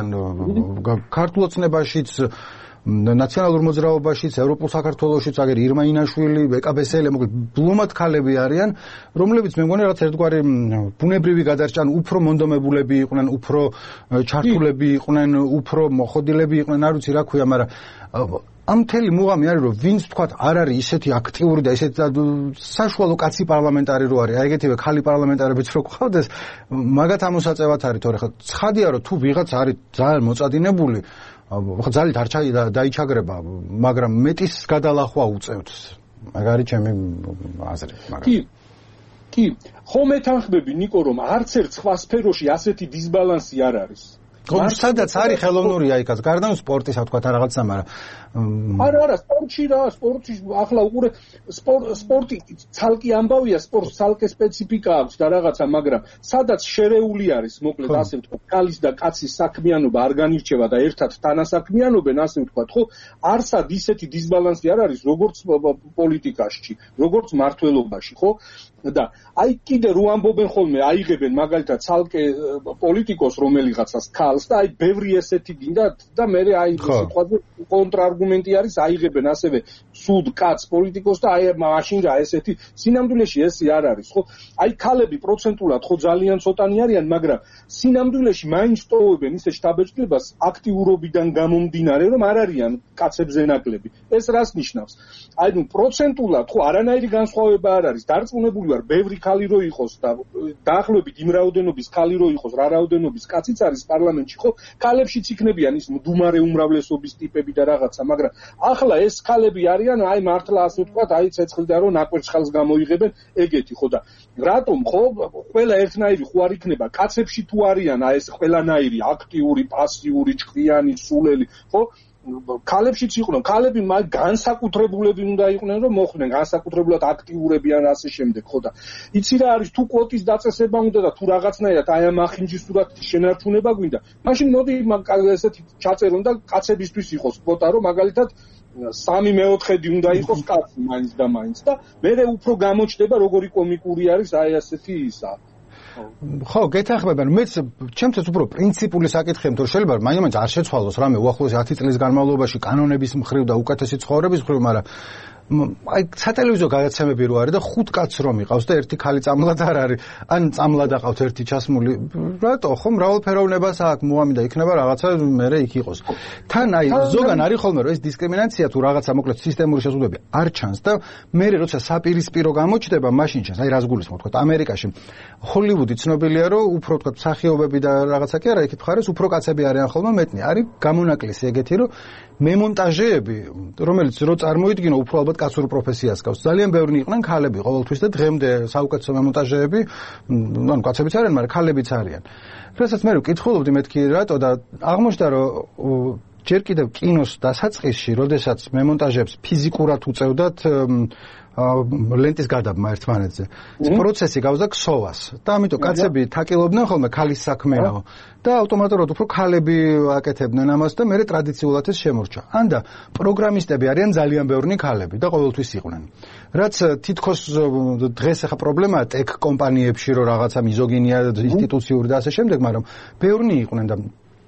ქართულ ოცნებაშიც, ნაციონალურ მოძრაობაშიც, ევროპულ საქართველოშიც, აგერ ირმა ინაშვილი, ეკაბესელი, მოკლედ ბლომად ქალები არიან, რომლებიც მე მგონი რაღაც ერთგვარი ბუნებრივი გადარჭან, უფრო მონდომებულები იყვნენ, უფრო ჩართულები იყვნენ, უფრო მოხოდილები იყვნენ, არ ვიცი რა ქვია, მაგრამ ამ მთელი მუღამი არის რომ ვინც თქვათ არ არის ისეთი აქტიური და ისეთი საშუალო კაცი პარლამენტარი რო არის, აი ეგეთივე ხალი პარლამენტარებიც რო ყავდეს, მაგათ ამოსაწევად არის, თორე ხა ცხადია რომ თუ ვიღაც არის ძალიან მოწადინებული, ხა ძალით არ დაიჩაგრება, მაგრამ მეტის გადალახვა უწევთ. მაგ არის ჩემი აზრი, მაგრამ კი კი ხომ ეთანხმები ნიკო რომ არც ერთ სხვა სფეროში ასეთი დისბალანსი არ არის. გონი სადაც არის ხელოვნური აიქაც, გარდა სპორტისა თქვა რაღაცა, მაგრამ არა არა სპორტში რა, სპორტში ახლა უყურე სპორტი ცალკე ამბავია, სპორტს ცალკე სპეციფიკა აქვს და რაღაცა, მაგრამ სადაც შერეული არის, მოკლედ ასე ვთქვა, ქალის და კაცის საქმიანობა არ განირჩევა და ერთად თანასაქმიანობენ, ასე ვთქვა, ხო? არსად ისეთი დისბალანსი არ არის, როგორც პოლიტიკაში, როგორც მართლობაში, ხო? და აი კიდე რო ამბობენ ხოლმე, აიღებენ მაგალითად ცალკე პოლიტიკოს რომელიღაცას ქალს და აი ბევრი ესეთი გინდათ და მე აი სიტყვაზე კონტრარგუმენტი არის, აიღებენ ასევე სუდ კაც პოლიტიკოს და აი მაშინ რა ესეთი სინამდვილეში ეს არ არის, ხო? აი ქალები პროცენტულად ხო ძალიან ცოტანი არიან, მაგრამ სინამდვილეში მაინც ტოვებენ ისე შთაბეჭდილებას აქტიურობიდან გამომდინარე, რომ არ არიან კაცებზე ნაკლები. ეს რას ნიშნავს? აი ნუ პროცენტულად ხო არანაირი განსხვავება არ არის, დარწმუნებული ვარ ბევრი ქალი რო იყოს და დაახლოებით იმ რაოდენობის ქალი რო იყოს, რა რაოდენობის კაციც არის პარლამენტში, ხო? ქალებშიც იქნებიან ის მდუმარე უმრავლესობის ტიპები და რაღაცა, მაგრამ ახლა ეს ქალები არიან, აი მართლა ასე ვთქვათ, აი ცეცხლიდან რომ ნაკვერცხალს გამოიღებენ, ეგეთი, ხო და რატომ ხო ყველა ერთნაირი ხო არ იქნება, კაცებში თუ არიან აი ეს ყველანაირი აქტიური, პასიური, ჭკვიანი, სულელი, ხო? ქალებშიც იყვნენ, ქალები მაგ განსაკუთრებულები უნდა იყვნენ, რომ მოხვდნენ, განსაკუთრებულად აქტიურები ან ასე შემდეგ, ხო და იცი რა არის, თუ კვოტის დაწესება უნდა და თუ რაღაცნაირად აი ამ ახინჯისურად შენარჩუნება გვინდა, მაშინ მოდი ესეთი ჩაწერონ და კაცებისთვის იყოს კვოტა, რომ მაგალითად სამი მეოთხედი უნდა იყოს კაცი მაინც და მაინც და მერე უფრო გამოჩნდება, როგორი კომიკური არის აი ასეთი ისა. ხო, გეთანხმება, მეც ჩემთვის უფრო პრინციპული საკითხია, თუ შეიძლება მაინც არ შეცვალოს რამე უახლოესი ათი წლის განმავლობაში კანონების მხრივ და უკეთესი ცხოვრების მხრივ, მაგრამ აი სატელევიზიო გადაცემები რო არის და ხუთ კაცს რომ იყავს და ერთი ქალი წამლად არ არის, ან წამლად აყავთ ერთი ჩასმული, რატო ხო მრავალფეროვნებას აქვს, მოამიდა იქნება რაღაცა მერე იქ იყოს. თან აი ზოგან არის ხოლმე რომ ეს დისკრიმინაცია თუ რაღაცა მოკლედ სისტემური შეზღუდვები არ ჩანს და მერე როცა საპირისპირო გამოჩნდება, მაშინ ჩანს. აი რას გულისხმობ თქო, ამერიკაში ჰოლივუდი ცნობილია რომ უფრო თქო მსახიობები და რაღაცა კი არა, იქით ხარეს უფრო კაცები არიან ხოლმე მეტნი. არის გამონაკლისი ეგეთი რომ მემონტაჟეები, რომელიც რო წარმოიდგინო უფრო ალბათ კაცურ პროფესიას გავს. ძალიან ბევრი იყვნენ ქალები ყოველთვის და დღემდე საუკეთესო მემონტაჟეები, ანუ კაცებიც არიან, მაგრამ ქალებიც არიან. რასაც მე ვკითხულობდი მეთქი რატო და აღმოჩნდა რომ ჯერ კიდევ კინოს დასაწყისში, როდესაც მემონტაჟებს ფიზიკურად უწევდათ ლენტის გადაბმა ერთმანეთზე. ეს პროცესი გავზდა ქსოვას და ამიტომ კაცები თაკილობდნენ ხოლმე ქალის საქმეაო და ავტომატურად უფრო ქალები აკეთებდნენ ამას და მე ტრადიციულად ეს შემორჩა. ანდა პროგრამისტები არიან ძალიან ბევრი ქალები და ყოველთვის იყვნენ. რაც თითქოს დღეს ახლა პრობლემაა ტექ კომპანიებში რომ რაღაცა მიზოგინია ინსტიტუციური და ასე შემდეგ, მაგრამ ბევრი იყვნენ და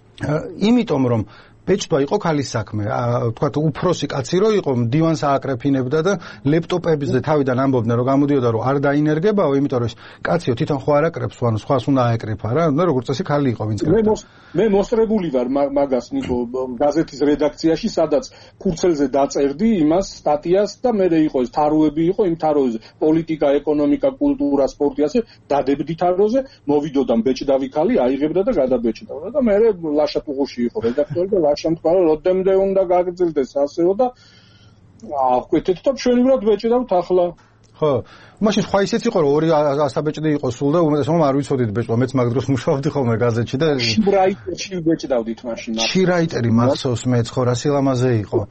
იმიტომ რომ ბეჭდვა იყო ქალის საქმე, თქვათ უფროსი კაცი რო იყო, დივანს ააკრეფინებდა და ლეპტოპებზე თავიდან ამბობდნენ რომ გამოდიოდა რომ არ დაინერგებაო, იმიტომ რომ ეს კაციო თვითონ ხო არ აკრეფს, ანუ სხვას უნდა აეკრეფა რა, და როგორც წესი ქალი იყო ვინც კრეფა. მე მოსწრებული ვარ მაგას ნიკო გაზეთის რედაქციაში, სადაც ქურცელზე დაწერდი იმას სტატიას და მე იყო ეს თაროები იყო, იმ თაროზე პოლიტიკა, ეკონომიკა, კულტურა, სპორტი ასე დადებდი თაროზე, მოვიდოდა ბეჭდავი ქალი, აიღებდა და გადაბეჭდავდა და მე ლაშა ტუღუში იყო რედაქტორი და შემთხვევაში როდემდე უნდა გაგრძელდეს ასეო და აღვკვეთეთ და ჩვენივრად ბეჭდავთ ახლა. ხო, მაშინ სხვა ისეც იყო რომ ორი ასაბეჭდი იყო სულ და უმეტესობა არ ვიცოდით ბეჭდვა, მეც მაგ დროს მუშაობდი ხოლმე გაზეთში და შიბრაიტერში ბეჭდავდით მაშინ. შირაიტერი მახსოვს მეც ხო რა სილამაზე იყო.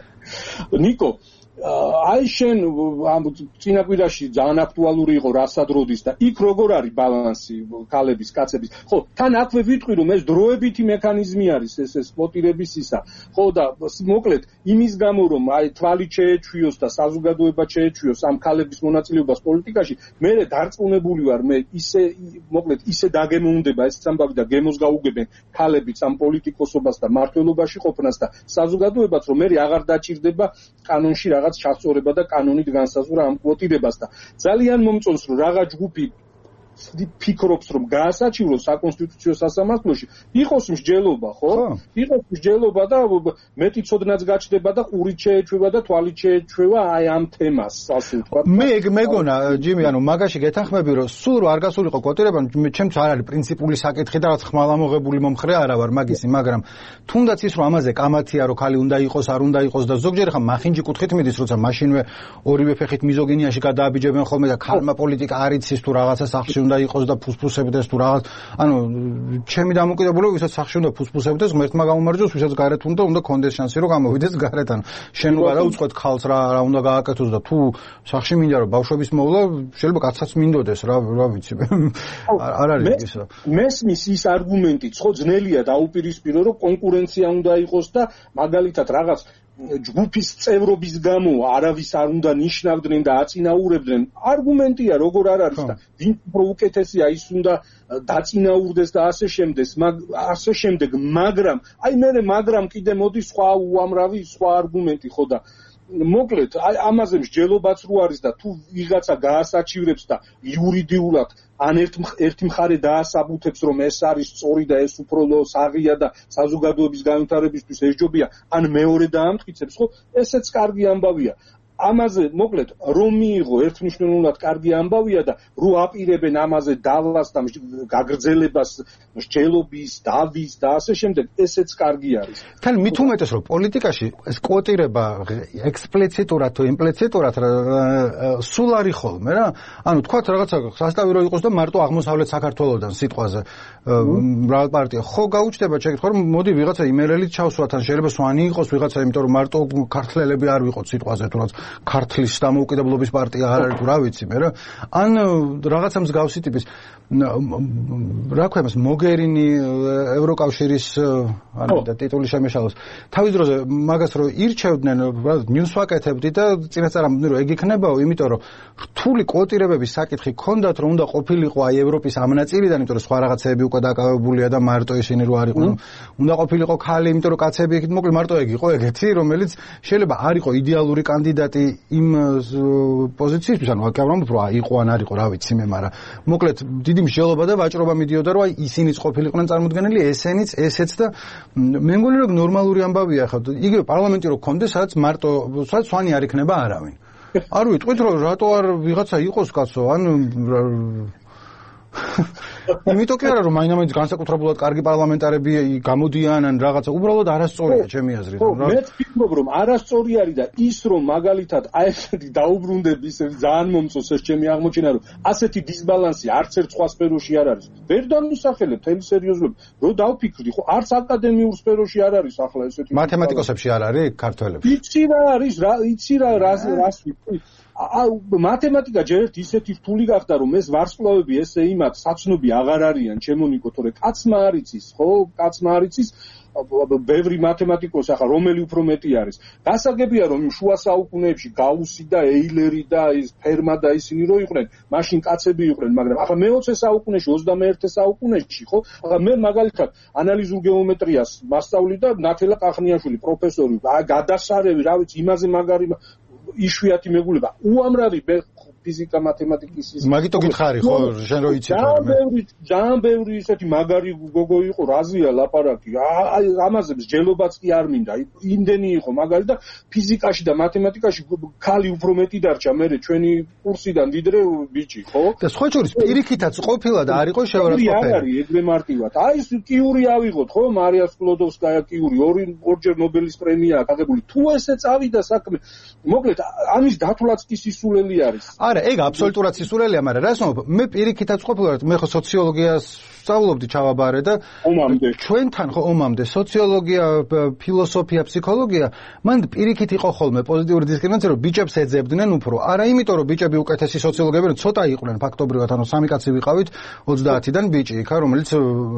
ნიკო აი შენ ამ წინაკვირაში ძალიან აქტუალური იყო რასადროდის და იქ როგორ არის ბალანსი ქალების, კაცების? ხო, თან აქვე ვიტყვი რომ ეს დროებითი მექანიზმი არის ეს ეს სპოტირების ისა. ხო და მოკლედ იმის გამო რომ აი თვალი შეეჩვიოს და საზოგადოება შეეჩვიოს ამ ქალების მონაწილეობას პოლიტიკაში, მე დარწმუნებული ვარ, მე ისე მოკლედ ისე დაგემოვნდება ეს ამბავი და გემოს გაუგებენ ქალებიც ამ პოლიტიკოსობას და მართლობაში ყოფნას და საზოგადოებაც რომ მე აღარ დაჭირდება კანონში რაღაც ჩასწორება და კანონით განსაზღვრა ამ კვოტირებას და ძალიან მომწონს რომ რაღა ჯგუფი ფიქრობს რომ გაასაჩივროს საკონსტიტუციო სასამართლოში, იყოს მსჯელობა, ხო? იყოს მსჯელობა და მეტი ცოდნაც გაჩნდება და ყურით შეეჩვევა და თვალით შეეჩვევა აი ამ თემას, ასე ვთქვა. მე მეგონა ჯიმი, ანუ მაგაში გეთანხმები რომ სულ რო არ გასულიყო კვოტირება, ჩემს არ არის პრინციპული საკითხი და რაც ხმალამოღებული მომხრე არა ვარ მაგისი, მაგრამ თუნდაც ის რომ ამაზე კამათია რომ ქალი უნდა იყოს, არ უნდა იყოს და ზოგჯერ ხა მახინჯი კუთხით მიდის, როცა მაშინვე ორივე ფეხით მიზოგინიაში გადააბიჯებენ ხოლმე და ქალმა პოლიტიკა არ იცის თუ რაღაცა სახში უნდა იყოს და ფუსფუსებდეს თუ რაღაც, ანუ ჩემი დამოკიდებულება ვისაც სახში უნდა ფუსფუსებდეს, ღმერთმა გამომარჯოს, ვისაც გარეთ უნდა უნდა კონდეს შანსი რომ გამოვიდეს გარეთ, ანუ შენ რა უწყვეტ ქალს რა რა უნდა გააკეთოს და თუ სახში მინდა რომ ბავშვების მოვლა, შეიძლება კაცსაც მინდოდეს რა რა ვიცი. არ არის ისო. მესმის ის არგუმენტიც ხო ძნელია დაუპირისპირო რომ კონკურენცია უნდა იყოს და მაგალითად რაღაც ჯგუფის წევრობის გამო არავის არ უნდა ნიშნავდნენ და აწინაურებდნენ. არგუმენტია როგორ არ არის და ვინ უფრო უკეთესია ის უნდა დაწინაურდეს და ასე შემდეგ, ასე შემდეგ, მაგრამ აი მე მაგრამ კიდე მოდის სხვა უამრავი სხვა არგუმენტი ხო და მოკლედ აი ამაზე მსჯელობაც რო არის და თუ ვიღაცა გაასაჩივრებს და იურიდიულად ან ერთ ერთი მხარე დაასაბუთებს რომ ეს არის სწორი და ეს უფრო საღია და საზოგადოების განვითარებისთვის ეს ჯობია, ან მეორე დაამტკიცებს, ხო, ესეც კარგი ამბავია. ამაზე მოკლედ რომ მიიღო ერთმნიშვნელოვნად კარგი ამბავია და რო აპირებენ ამაზე დალას და გაგრძელებას მსჯელობის, დავის და ასე შემდეგ, ესეც კარგი არის. თან მით უმეტეს რომ პოლიტიკაში ეს კვოტირება ექსპლიციტურად თუ იმპლიციტურად სულ არის ხოლმე რა. ანუ თქვათ რაღაცა სასტავი რო იყოს და მარტო აღმოსავლეთ საქართველოსდან სიტყვაზე მრავალ პარტია ხო გაუჩნდება შეკითხვა რომ მოდი ვიღაცა იმერელით ჩავსვათ, ან შეიძლება სვანი იყოს ვიღაცა, იმიტომ რომ მარტო ქართველები არ ვიყოთ სიტყვაზე თუ რაღაც ქართლის დამოუკიდებლობის პარტია არ არის თუ რა ვიცი მე რა ან რაღაცა მსგავსი ტიპის რა ქვია მას მოგერინი ევროკავშირის ანუ და ტიტული შემეშალოს თავის დროზე მაგას რო ირჩევდნენ ნიუს ვაკეთებდი და წინასწარ ამბობდნენ რომ ეგ იქნებაო იმიტომ რომ რთული კვოტირებების საკითხი ქონდათ რომ უნდა ყოფილიყო აი ევროპის ამ ნაწილიდან იმიტომ რომ სხვა რაღაცეები უკვე დაკავებულია და მარტო ისინი რო არ იყვნენ უნდა ყოფილიყო ქალი იმიტომ რომ კაცები იქით მოკლედ მარტო ეგ იყო ეგეთი რომელიც შეიძლება არ იყო იდეალური კანდიდატი იმ პოზიციისთვის ანუ აკავრამ უფრო იყო ან არ იყო რა ვიცი მე მაგრამ მოკლედ დიდი მსჯელობა და ვაჭრობა მიდიოდა რომ აი ისინიც ყოფილიყვნენ წარმოდგენილი ესენიც ესეც და მე მგონი რომ ნორმალური ამბავია ხა იგივე პარლამენტი რო ქონდეს სადაც მარტო სადაც სვანი არ იქნება არავინ არ ვიტყვით რომ რატო არ ვიღაცა იყოს კაცო ან იმიტომ კი არა რომ მაინამაინც განსაკუთრებულად კარგი პარლამენტარები გამოდიან ან რაღაცა უბრალოდ არასწორია ჩემი აზრით რა მე ვფიქრობ რომ არასწორი არის და ის რომ მაგალითად აი ესეთი დაუბრუნდების ძალიან მომწონს ეს ჩემი აღმოჩენა რომ ასეთი დისბალანსი არც ერთ სხვა სფეროში არ არის ვერ დამისახელებ თემის სერიოზულობა რომ დავფიქრდი ხო არც აკადემიურ სფეროში არ არის ახლა ესეთი მათემატიკოსებში არ არის ქართველებში იცი რა არის რა იცი რა რას ვიტყვი მათემატიკა ჯერ ერთ ისეთი რთული გახდა რომ ეს ვარსკვლავები ესე იმათ საცნობი აღარ არიან ჩემონიკო თორე კაცმა არ იცის ხო კაცმა არ იცის ბევრი მათემატიკოსი ახლა რომელი უფრო მეტი არის გასაგებია რომ შუა საუკუნეებში გაუსი და ეილერი და ის ფერმა და ისინი რო იყვნენ მაშინ კაცები იყვნენ მაგრამ ახლა მეოცე საუკუნეში ოცდამეერთე საუკუნეში ხო ახლა მე მაგალითად ანალიზურ გეომეტრიას მასწავლი და ნათელა ყახნიაშვილი პროფესორი გადასარევი რა ვიცი იმაზე მაგარი იშვიათი მეგულება უამრავი ფიზიკა მათემატიკის ის მაგიტო გითხარი ხო შენ რო იცი რა მე ძალიან ბევრი ისეთი მაგარი გოგო იყო რაზეა ლაპარაკი აი ამაზე მსჯელობაც კი არ მინდა იმდენი იყო მაგარი და ფიზიკაში და მათემატიკაში ქალი უფრო მეტი დარჩა მე ჩვენი კურსიდან ვიდრე ბიჭი ხო და სხვა შორის პირიქითაც ყოფილა და არ იყო შევარდყოფილი არ არის ეგრე მარტივად აი ეს კიური ავიღოთ ხო მარია სკლოდოვსკაია კიური ორი ორჯერ ნობელის პრემია აღებული თუ ესე წავიდა საქმე მოკლედ ამის დათვლაც კი სისულელი არის არა ეგ აბსოლუტურად სისულელია მაგრამ რას ვამბობ მე პირიქითაც ყოფილა მე ხო სოციოლოგიას სწავლობდი ჩავაბარე და ჩვენთან ხო ომამდე სოციოლოგია ფილოსოფია ფსიქოლოგია მან პირიქით იყო ხოლმე პოზიტიური დისკრიმინაცია რომ ბიჭებს ეძებდნენ უფრო არა იმიტომ რომ ბიჭები უკეთესი სოციოლოგები რომ ცოტა იყვნენ ფაქტობრივად ანუ სამი კაცი ვიყავით ოცდაათიდან ბიჭი იქა რომელიც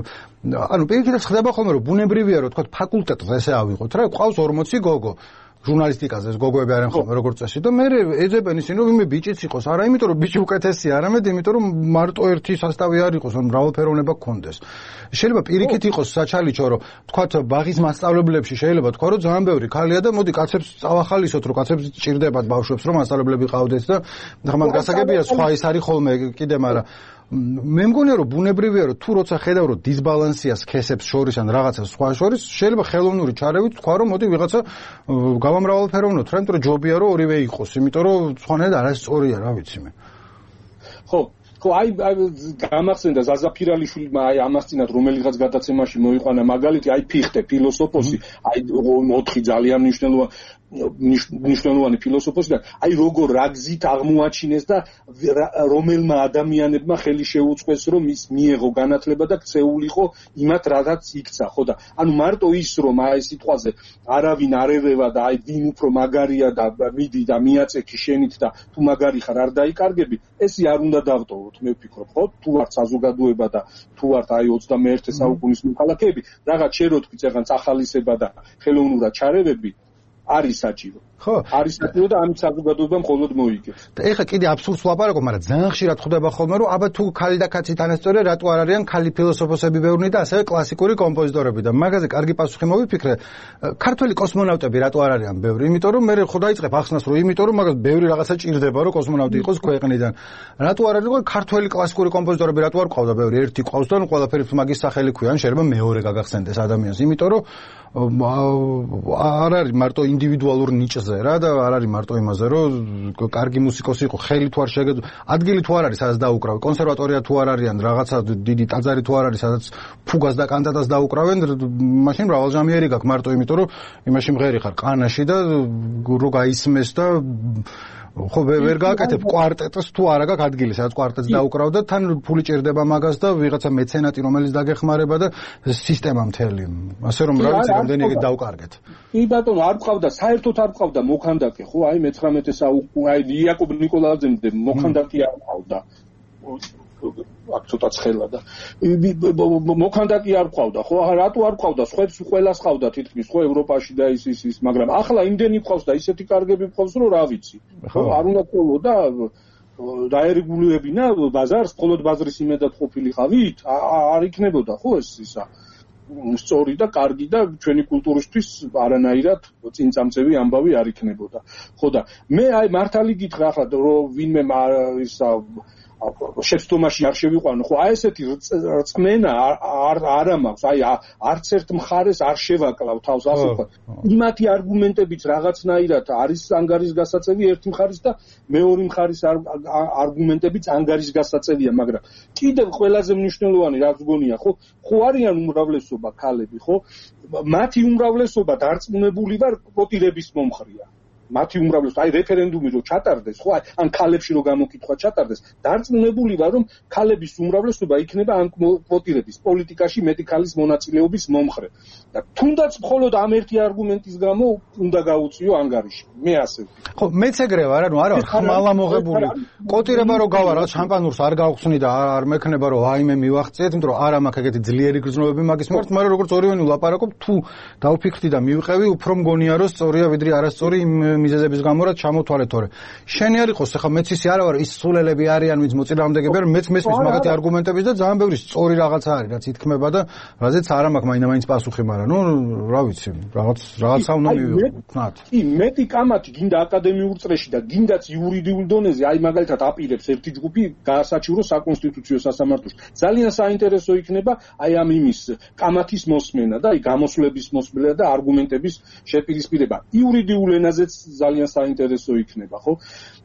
ანუ პირიქითაც ხდება ხოლმე რომ ბუნებრივია რომ თქვა ფაკულტეტზე ესე ავიღოთ რა ყავს ორმოცი გოგო ჟურნალისტიკაზე ეს გოგოები არიან ხოლმე როგორც წესი და მე ეძებენ ისინი რომ იმე ბიჭიც იყოს არა იმიტომ რომ ბიჭი უკეთესია არამედ იმიტომ რომ მარტო ერთი სასტავი არ იყოს რომ მრავალფეროვნება გქონდეს შეიძლება პირიქით იყოს საჩალიჩო რომ თქვათ ბაღის მასწავლებლებში შეიძლება თქვა რომ ძალიან ბევრი ქალია და მოდი კაცებს წავახალისოთ რომ კაცებს ჭირდებათ ბავშვებს რომ მასწავლებლები ყავდეს და ხმად გასაგებია სხვა ის არის ხოლმე კიდე მაგრამ მე მგონია რომ ბუნებრივია რომ თუ როცა ხედავ რომ დისბალანსია სქესებს შორის ან რაღაცა სხვა შორის შეიძლება ხელოვნური ჩარევით თქვა რომ მოდი ვიღაცა გავამრავალფეროვნოთ რა იმიტომ რომ ჯობია რომ ორივე იყოს იმიტომ რომ სხვანაირად არასწორია რა ვიცი მე ხო ხო აი გამახსენდა ზაზაფირალიშვილმა აი ამას წინათ რომელიღაც გადაცემაში მოიყვანა მაგალითი აი ფიხტე ფილოსოფოსი აი ოთხი ძალიან მნიშვნელოვანი ნიშნულოვანი ფილოსოფოსი და აი როგორ რა გზით აღმოაჩინეს და რომელმა ადამიანებმა ხელი შეუწყეს რომ ის მიეღო განათლება და ქცეულიყო იმათ რადაც იქცა ხო და ანუ მარტო ის რომ აი სიტყვაზე არავინ არ ერევა და აი ვინ უფრო მაგარია და მიდი და მიაწექი შენით და თუ მაგარი ხარ არ დაიკარგები ესი არ უნდა დავტოვოთ მე ვფიქრობ ხო თუ არ საზოგადოება და თუ არ აი ოცდამეერთე საუკუნის მოქალაქეები რაღაც შეროთ ვიწეღან წახალისება და ხელოვნურად ჩარევები არის საჭირო. ხო, არის საჭირო და ამით საზოგადოება მხოლოდ მოიგებს. და ეხლა კიდე აბსურდს ვლაპარაკობ, მაგრამ ძალიან ხშირად ხდება ხოლმე, რომ აბა თუ ქალი და კაცი თანასწორია, რატო არ არიან ქალი ფილოსოფოსები ბევრნი და ასევე კლასიკური კომპოზიტორები და მაგაზე კარგი პასუხი მოვიფიქრე. ქართველი კოსმონავტები რატო არ არიან ბევრი? იმიტომ რომ მე ხო დაიწყებ ახსნას, რომ იმიტომ რომ მაგას ბევრი რაღაცა ჭირდება, რომ კოსმონავტი იყოს ქვეყნიდან. რატო არ არიან ქართველი კლასიკური კომპოზიტორები, რატო არ ყავდა ბევრი? ერთი ყავს და ყველაფერი მაგის სახელი ქვია, ან შეიძლება მეორე გაგახსენდეს ადამიანს, იმიტომ რომ არ არის მარტო ინდივიდუალურ ნიჭზე რა და არ არის მარტო იმაზე რომ კარგი მუსიკოსი იყო ხელი თუ არ შეგეძლო ადგილი თუ არ არის სადაც დაუკრავენ კონსერვატორია თუ არ არიან რაღაცა დიდი ტაძარი თუ არ არის სადაც ფუგას და კანტატას დაუკრავენ მაშინ მრავალჟამიერი გაქვს მარტო იმიტომ რომ იმაში მღერი ხარ ყანაში და რო გაისმეს და ხო ვერ გააკეთებ კვარტეტს თუ არა გაქვს ადგილი სადაც კვარტეტს დაუკრავ და თან ფული ჭირდება მაგას და ვიღაცა მეცენატი რომელიც დაგეხმარება და სისტემა მთელი ასე რომ რა ვიცი რამდენი ეგ დავკარგეთ კი ბატონო არ ყავდა საერთოდ არ ყავდა მოქანდაკე ხო აი მეცხრამეტე საუკუნე აი იაკობ ნიკოლაძემდე მოქანდაკე არ ყავდა აქ ცოტა ცხელა და მოქანდაკე არ ყავდა ხო რატო არ ყავდა სხვებს ყველას ყავდა თითქმის ხო ევროპაში და ის ის ის მაგრამ ახლა იმდენი ყავს და ისეთი კარგები ყავს რომ რა ვიცი ხო არ უნდა ყოლო და დაერეგულირებინა ბაზარს მხოლოდ ბაზრის იმედად ყოფილიყავით არ იქნებოდა ხო ეს ისა სწორი და კარგი და ჩვენი კულტურისთვის არანაირად წინწამწევი ამბავი არ იქნებოდა ხო და მე აი მართალი გითხრა ახლა რომ ვინმე ისა შეცდომაში არ შევიყვანო ხო აი ესეთი რწმენა არ არ მაქვს აი არც ერთ მხარეს არ შევაკლავ თავს ასე ვთქვა იმათი არგუმენტებიც რაღაცნაირად არის ანგარიშგასაწევი ერთი მხარის და მეორე მხარის არგუმენტებიც ანგარიშგასაწევია მაგრამ კიდევ ყველაზე მნიშვნელოვანი რაც გონია ხო ხო არიან უმრავლესობა ქალები ხო მათი უმრავლესობა დარწმუნებული ვარ კვოტირების მომხრეა მათი უმრავლესობა აი რეფერენდუმი რო ჩატარდეს ხო ან ქალებში რო გამოკითხვა ჩატარდეს დარწმუნებული ვარ რომ ქალების უმრავლესობა იქნება ან კვოტირების პოლიტიკაში მეტი ქალის მონაწილეობის მომხრე და თუნდაც მხოლოდ ამ ერთი არგუმენტის გამო უნდა გაუწიო ანგარიში მე ასე ხო მეც ეგრე ვარ ანუ არა ხმალა მოღებული კვოტირება რო გავა რა შამპანურს არ გავხსნი და არ მექნება რომ აიმე მივახციეთ იმიტომ რომ არა მაქვს ეგეთი ძლიერი გრძნობები მაგის მიმართ მაგრამ როგორც ორივენი ვლაპარაკობ თუ დავფიქრდი და მივყევი უფრო მგონია რომ სწორია ვიდრე არასწორი მიზეზების გამო რა ჩამოთვალე თორე შენი არ იყოს ახლა მეც ისე არა ვარ ის სულელები არიან ვინც მოწინააღმდეგეები არ მეც მესმის მაგათი არგუმენტების და ძალიან ბევრი სწორი რაღაცა არის რაც ითქმება და რაზეც არ მაქვს მაინდა-მაინც პასუხი მაგრამ ნუ რა ვიცი რაღაც რაღაცა უნდა მივიქნათ კი მეტი კამათი გინდა აკადემიურ წრეში და გინდაც იურიდიულ დონეზე აი მაგალითად აპირებს ერთი ჯგუფი გაასაჩივროს საკონსტიტუციო სასამართლოში ძალიან საინტერესო იქნება აი ამ იმის კამათის მოსმენა და აი გამოსვლების მოსმენა და არგუმენტების შეპირისპირება იურიდიულ ენაზეც ძალიან საინტერესო იქნება ხო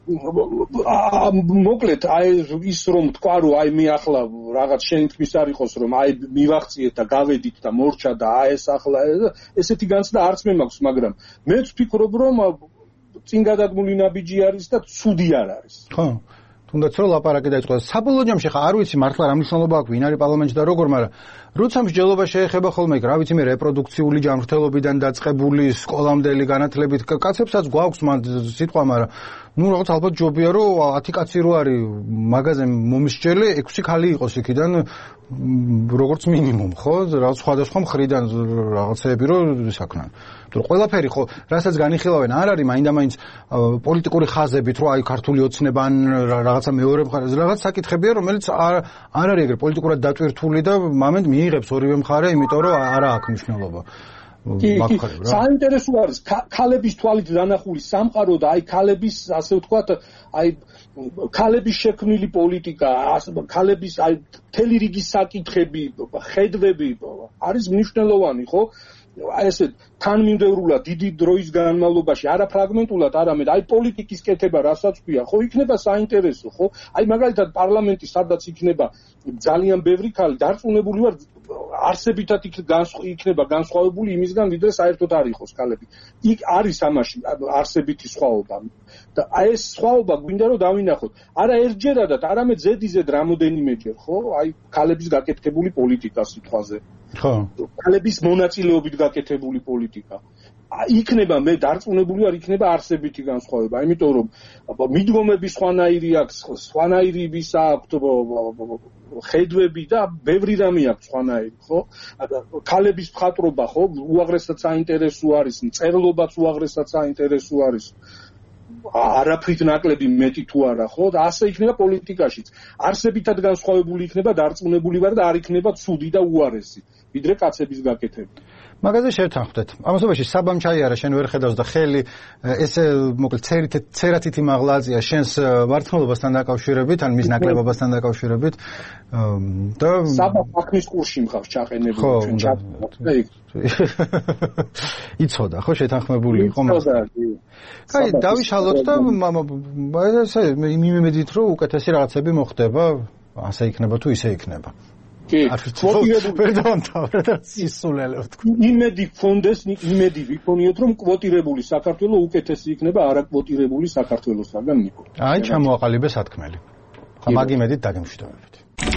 მოკლედ აი ის რომ თქვა რომ აი მე ახლა რაღაც შენი თქმის არ იყოს რომ აი მივახციეთ და გავედით და მორჩა და აი ეს ახლა ესეთი განცდა არც მე მაქვს მაგრამ მეც ვფიქრობ რომ წინ გადადგმული ნაბიჯი არის და ცუდი არ არის ხო თუნდაც რომ ლაპარაკი დაიწყო საბოლოო ჯამში ხა არ ვიცი მართლა რა მნიშვნელობა აქვს ვინ არის პარლამენტში და როგორ მაგრამ როცა მსჯელობა შეეხება ხოლმე რა ვიცი მე რეპროდუქციული ჯანმრთელობიდან დაწყებული სკოლამდელი განათლებით კაცებსაც გვაქვს მან სიტყვა მაგრამ ნუ რაღაც ალბათ ჯობია რომ ათი კაცი რო არის მაღაზე მომისჯელე ექვსი ქალი იყოს იქიდან როგორც მინიმუმ ხო რაღაც სხვადასხვა მხრიდან რაღაცეები რო ისაქნან თუ ყველაფერი ხო რასაც განიხილავენ არ არის მაინდა-მაინც პოლიტიკური ხაზებით რომ აი ქართული ოცნება ან რაღაცა მეორე მხარეს რაღაც საკითხებია რომელიც არ არ არის ეგრე პოლიტიკურად დატვირთული და მომენტ მიიღებს ორივე მხარე იმიტომ რომ არა აქვს მნიშვნელობა კი საინტერესო არის ქალების თვალით დანახული სამყარო და აი ქალების ასე ვთქვათ აი ქალების შექმნილი პოლიტიკა ქალების აი მთელი რიგი საკითხები ხედვები არის მნიშვნელოვანი ხო აი ესე თანმიმდევრულად დიდი დროის განმავლობაში არა ფრაგმენტულად არამედ აი პოლიტიკის კეთება რასაც ქვია ხო იქნება საინტერესო ხო აი მაგალითად პარლამენტი სადაც იქნება ძალიან ბევრი ქალი დარწმუნებული ვარ არსებითად იქნება განსხვავებული იმისგან ვიდრე საერთოდ არ იყოს ქალები იქ არის ამაში არსებითი სხვაობა და აი ეს სხვაობა გვინდა რომ დავინახოთ არა ერთჯერადად არამედ ზედიზედ რამოდენიმეჯერ ხო აი ქალების გაკეთებული პოლიტიკა სიტყვაზე ხო ქალების მონაწილეობით გაკეთებული პოლიტიკა იქნება მე დარწმუნებული ვარ იქნება არსებითი განსხვავება იმიტომ რომ მიდგომები სხვანაირი აქვს სხვანაირი ვისა აქვთ ხედვები და ბევრი რამე აქვს სხვანაირი ხო ქალების მხატვრობა ხო უაღრესად საინტერესო არის მწერლობაც უაღრესად საინტერესო არის არაფრით ნაკლები მეტი თუ არა ხო და ასე იქნება პოლიტიკაშიც არსებითად განსხვავებული იქნება დარწმუნებული ვარ და არ იქნება ცუდი და უარესი ვიდრე კაცების გაკეთება მაგაზე შევთანხმდეთ. ამასობაში საბამ ჩაიარა შენ ვერ ხედავს და ხელი ესე მოკლედ ცერით ცერათითი მაღლაზია შენს მართლობასთან დაკავშირებით, ან მის ნაკლებობასთან დაკავშირებით. და საბა საქმის კურსში მყავს ჩაყენებული ჩვენ ჩაყენებული. იცოდა ხო შეთანხმებული იყო მას. კაი, დავიშალოთ და ესე იმედით რომ უკეთესი რაღაცები მოხდება, ასე იქნება თუ ისე იქნება. კი, კვოტირებული დავამთავრე და სისულელე ვთქვი. იმედი გქონდეს, იმედი ვიქონიოთ, რომ კვოტირებული საქართველოს უკეთესი იქნება არაკვოტირებული საქართველოსაგან ნიკო. აი, ჩამოაყალიბე სათქმელი. ხა მაგ იმედით დაგემშვიდობებით.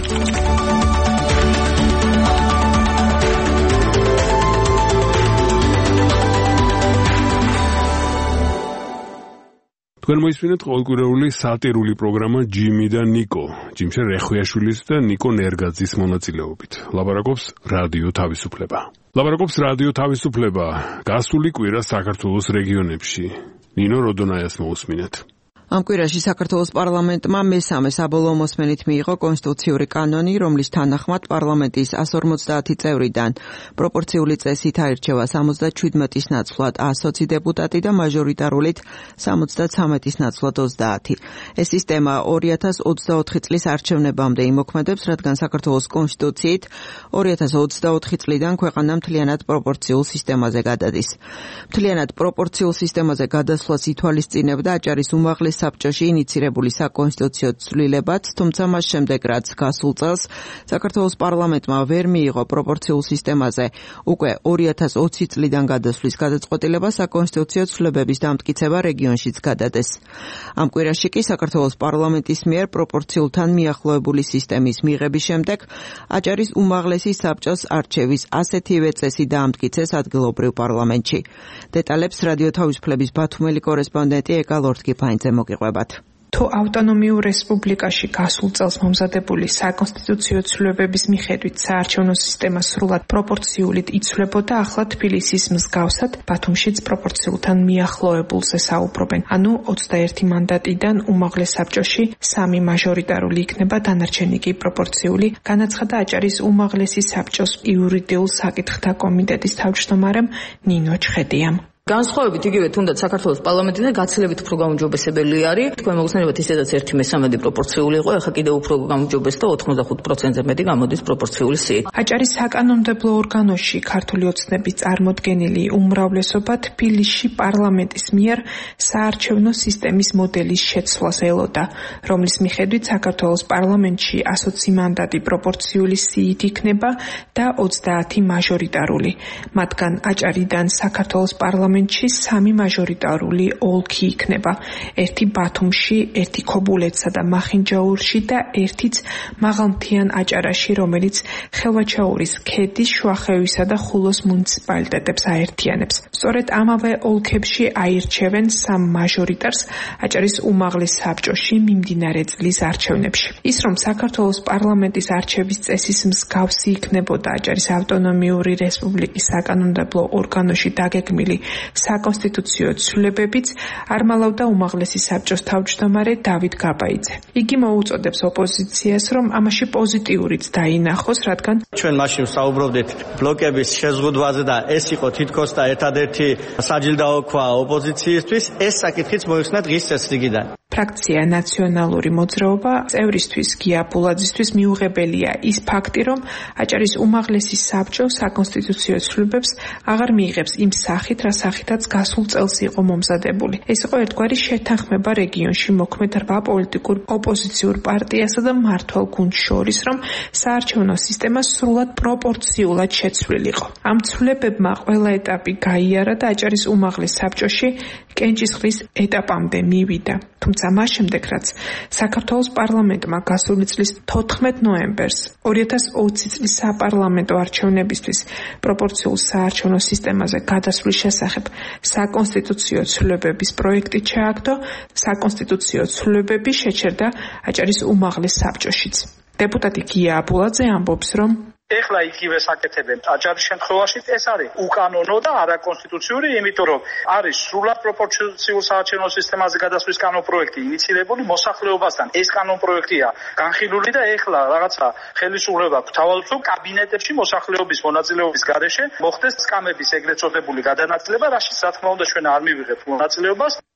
თქვენ მოისმინეთ ყოველკვირეული სატირული პროგრამა ჯიმი და ნიკო, ჯიმშე რეხვიაშვილის და ნიკო ნერგაძის მონაწილეობით. ლაპარაკობს რადიო თავისუფლება. ლაპარაკობს რადიო თავისუფლება. გასული კვირა საქართველოს რეგიონებში. ნინო როდონაიას მოусმინეთ. ამ კვირაში საქართველოს პარლამენტმა მესამე საბოლოო მოსმენით მიიღო კონსტიტუციური კანონი, რომლის თანახმად პარლამენტის εκατს ორმოცდაათი წევრიდან პროპორციული წესით აირჩევა სამოცდაჩვიდმეტის ნაცვლად ოცი დეპუტატი და მაჟორიტარულით სამოცდაცამეტის ნაცვლად ოცდაათი. ეს სისტემა ორი ათას ოცდაოთხი წლის არჩევნებამდე იმოქმედებს, რადგან საქართველოს კონსტიტუციით ორი ათას ოცდაოთხი წლიდან ქვეყანა მთლიანად პროპორციულ სისტემაზე გადადის. მთლიანად პროპორციულ სისტემაზე გადასვლას ითვალისწინებდა აჭარის უმაღლეს საბჭოში ინიცირებული საკონსტიტუციო ცვლილებაც, თუმცა მას შემდეგ, რაც გასულ წელს საქართველოს პარლამენტმა ვერ მიიღო პროპორციულ სისტემაზე უკვე ორი ათას ოცი წლიდან გადასვლის გადაწყვეტილება, საკონსტიტუციო ცვლილებების დამტკიცება რეგიონშიც გადადეს. ამ კვირაში კი საქართველოს პარლამენტის მიერ პროპორციულთან მიახლოებული სისტემის მიღების შემდეგ აჭარის უმაღლესი საბჭოს არჩევის ასეთივე წესი დაამტკიცეს ადგილობრივ პარლამენტში. დეტალებს რადიო თავისუფლების ბათუმელი კორესპონდენტი ეკა ლორთქიფაინძე მოგიყვებათ. თუ ავტონომიურ რესპუბლიკაში გასულ წელს მომზადებული საკონსტიტუციო ცვლილებების მიხედვით საარჩევნო სისტემა სრულად პროპორციულით იცვლებოდა, ახლა თბილისის მსგავსად ბათუმშიც პროპორციულთან მიახლოებულზე საუბრობენ. ანუ ოცდაერთი მანდატიდან უმაღლეს საბჭოში სამი მაჟორიტარული იქნება, დანარჩენი კი პროპორციული, განაცხადა აჭარის უმაღლესი საბჭოს იურიდიულ საკითხთა კომიტეტის თავმჯდომარემ ნინო ჩხედიამ. განსხვავებით იგივე თუნდაც საქართველოს პარლამენტიდან გაცილებით უფრო გაუმჯობესებელი არის. თქვენ მოგხსენებათ ისედაც ერთი მესამედი პროპორციული იყო, ახლა კიდევ უფრო გაუმჯობეს და ოცდახუთ პროცენტზე მეტი გამოდის პროპორციული სიით. აჭარის საკანონმდებლო ორგანოში ქართული ოცნების წარმოდგენილი უმრავლესობა თბილისში პარლამენტის მიერ საარჩევნო სისტემის მოდელის შეცვლას ელოდა, რომლის მიხედვით საქართველოს პარლამენტში ოცი მანდატი პროპორციული სიით იქნება და ოცდაათი მაჟორიტარული. მათგან აჭარიდან საქართველოს პარლამენტში სამი მაჟორიტარული ოლქი იქნება. ერთი ბათუმში, ერთი ქობულეთსა და მახინჯაურში და ერთიც მაღალმთიან აჭარაში, რომელიც ხელვაჩაურის ქედის, შუახევისა და ხულოს მუნიციპალიტეტებს აერთიანებს. სწორედ ამავე ოლქებში აირჩევენ სამ მაჟორიტარს აჭარის უმაღლეს საბჭოში მიმდინარე წლის არჩევნებში. ის, რომ საქართველოს პარლამენტის არჩევის წესის მსგავსი იქნებოდა აჭარის ავტონომიური რესპუბლიკის საკანონმდებლო ორგანოში დაგეგმილი საკონსტიტუციო ცვლილებებიც არ მალავდა უმაღლესი საბჭოს თავმჯდომარე დავით გაბაიძე. იგი მოუწოდებს ოპოზიციას, რომ ამაში პოზიტიურიც დაინახოს, რადგან ჩვენ მაშინ საუბრობდით ბლოკების შეზღუდვაზე და ეს იყო თითქოს და ერთადერთი საჯილდაო ქვა ოპოზიციისთვის, ეს საკითხიც მოიხსნა დღის წესრიგიდან. ფრაქცია ნაციონალური მოძრაობა წევრისთვის გია ბულაძისთვის მიუღებელია ის ფაქტი, რომ აჭარის უმაღლესი საბჭო საკონსტიტუციო ცვლილებებს აღარ მიიღებს იმ სახით, რა სახითაც გასულ წელს იყო მომზადებული. ეს იყო ერთგვარი შეთანხმება რეგიონში მოქმედ რვა პოლიტიკურ ოპოზიციურ პარტიასა და მმართველ გუნდს შორის, რომ საარჩევნო სისტემა სრულად პროპორციულად შეცვლილიყო. ამ ცვლილებებმა ყველა ეტაპი გაიარა და აჭარის უმაღლეს საბჭოში კენჭისყრის ეტაპამდე მივიდა. თუმცა მას შემდეგ, რაც საქართველოს პარლამენტმა გასული წლის თოთხმეტ ნოემბერს ორი ათას ოცი წლის საპარლამენტო არჩევნებისთვის პროპორციულ საარჩევნო სისტემაზე გადასვლის შესახებ საკონსტიტუციო ცვლილებების პროექტი ჩააგდო, საკონსტიტუციო ცვლილებები შეჩერდა აჭარის უმაღლეს საბჭოშიც. დეპუტატი გია აბულაძე ამბობს, რომ ეხლა იგივე საკეთებენ აჭარის შემთხვევაში ეს არის უკანონო და არაკონსტიტუციური, იმიტომ რომ არის სრულად პროპორციულ საარჩევნო სისტემაზე გადასვლის კანონპროექტი ინიცირებული მოსახლეობასთან. ეს კანონპროექტია განხილული და ეხლა რაღაცა ხელისუფლება გვთავაზობს, რომ კაბინეტებში მოსახლეობის მონაწილეობის გარეშე მოხდეს სკამების ეგრეთ წოდებული გადანაწილება, რაშიც რა თქმა უნდა ჩვენ არ მივიღებთ მონაწილეობას.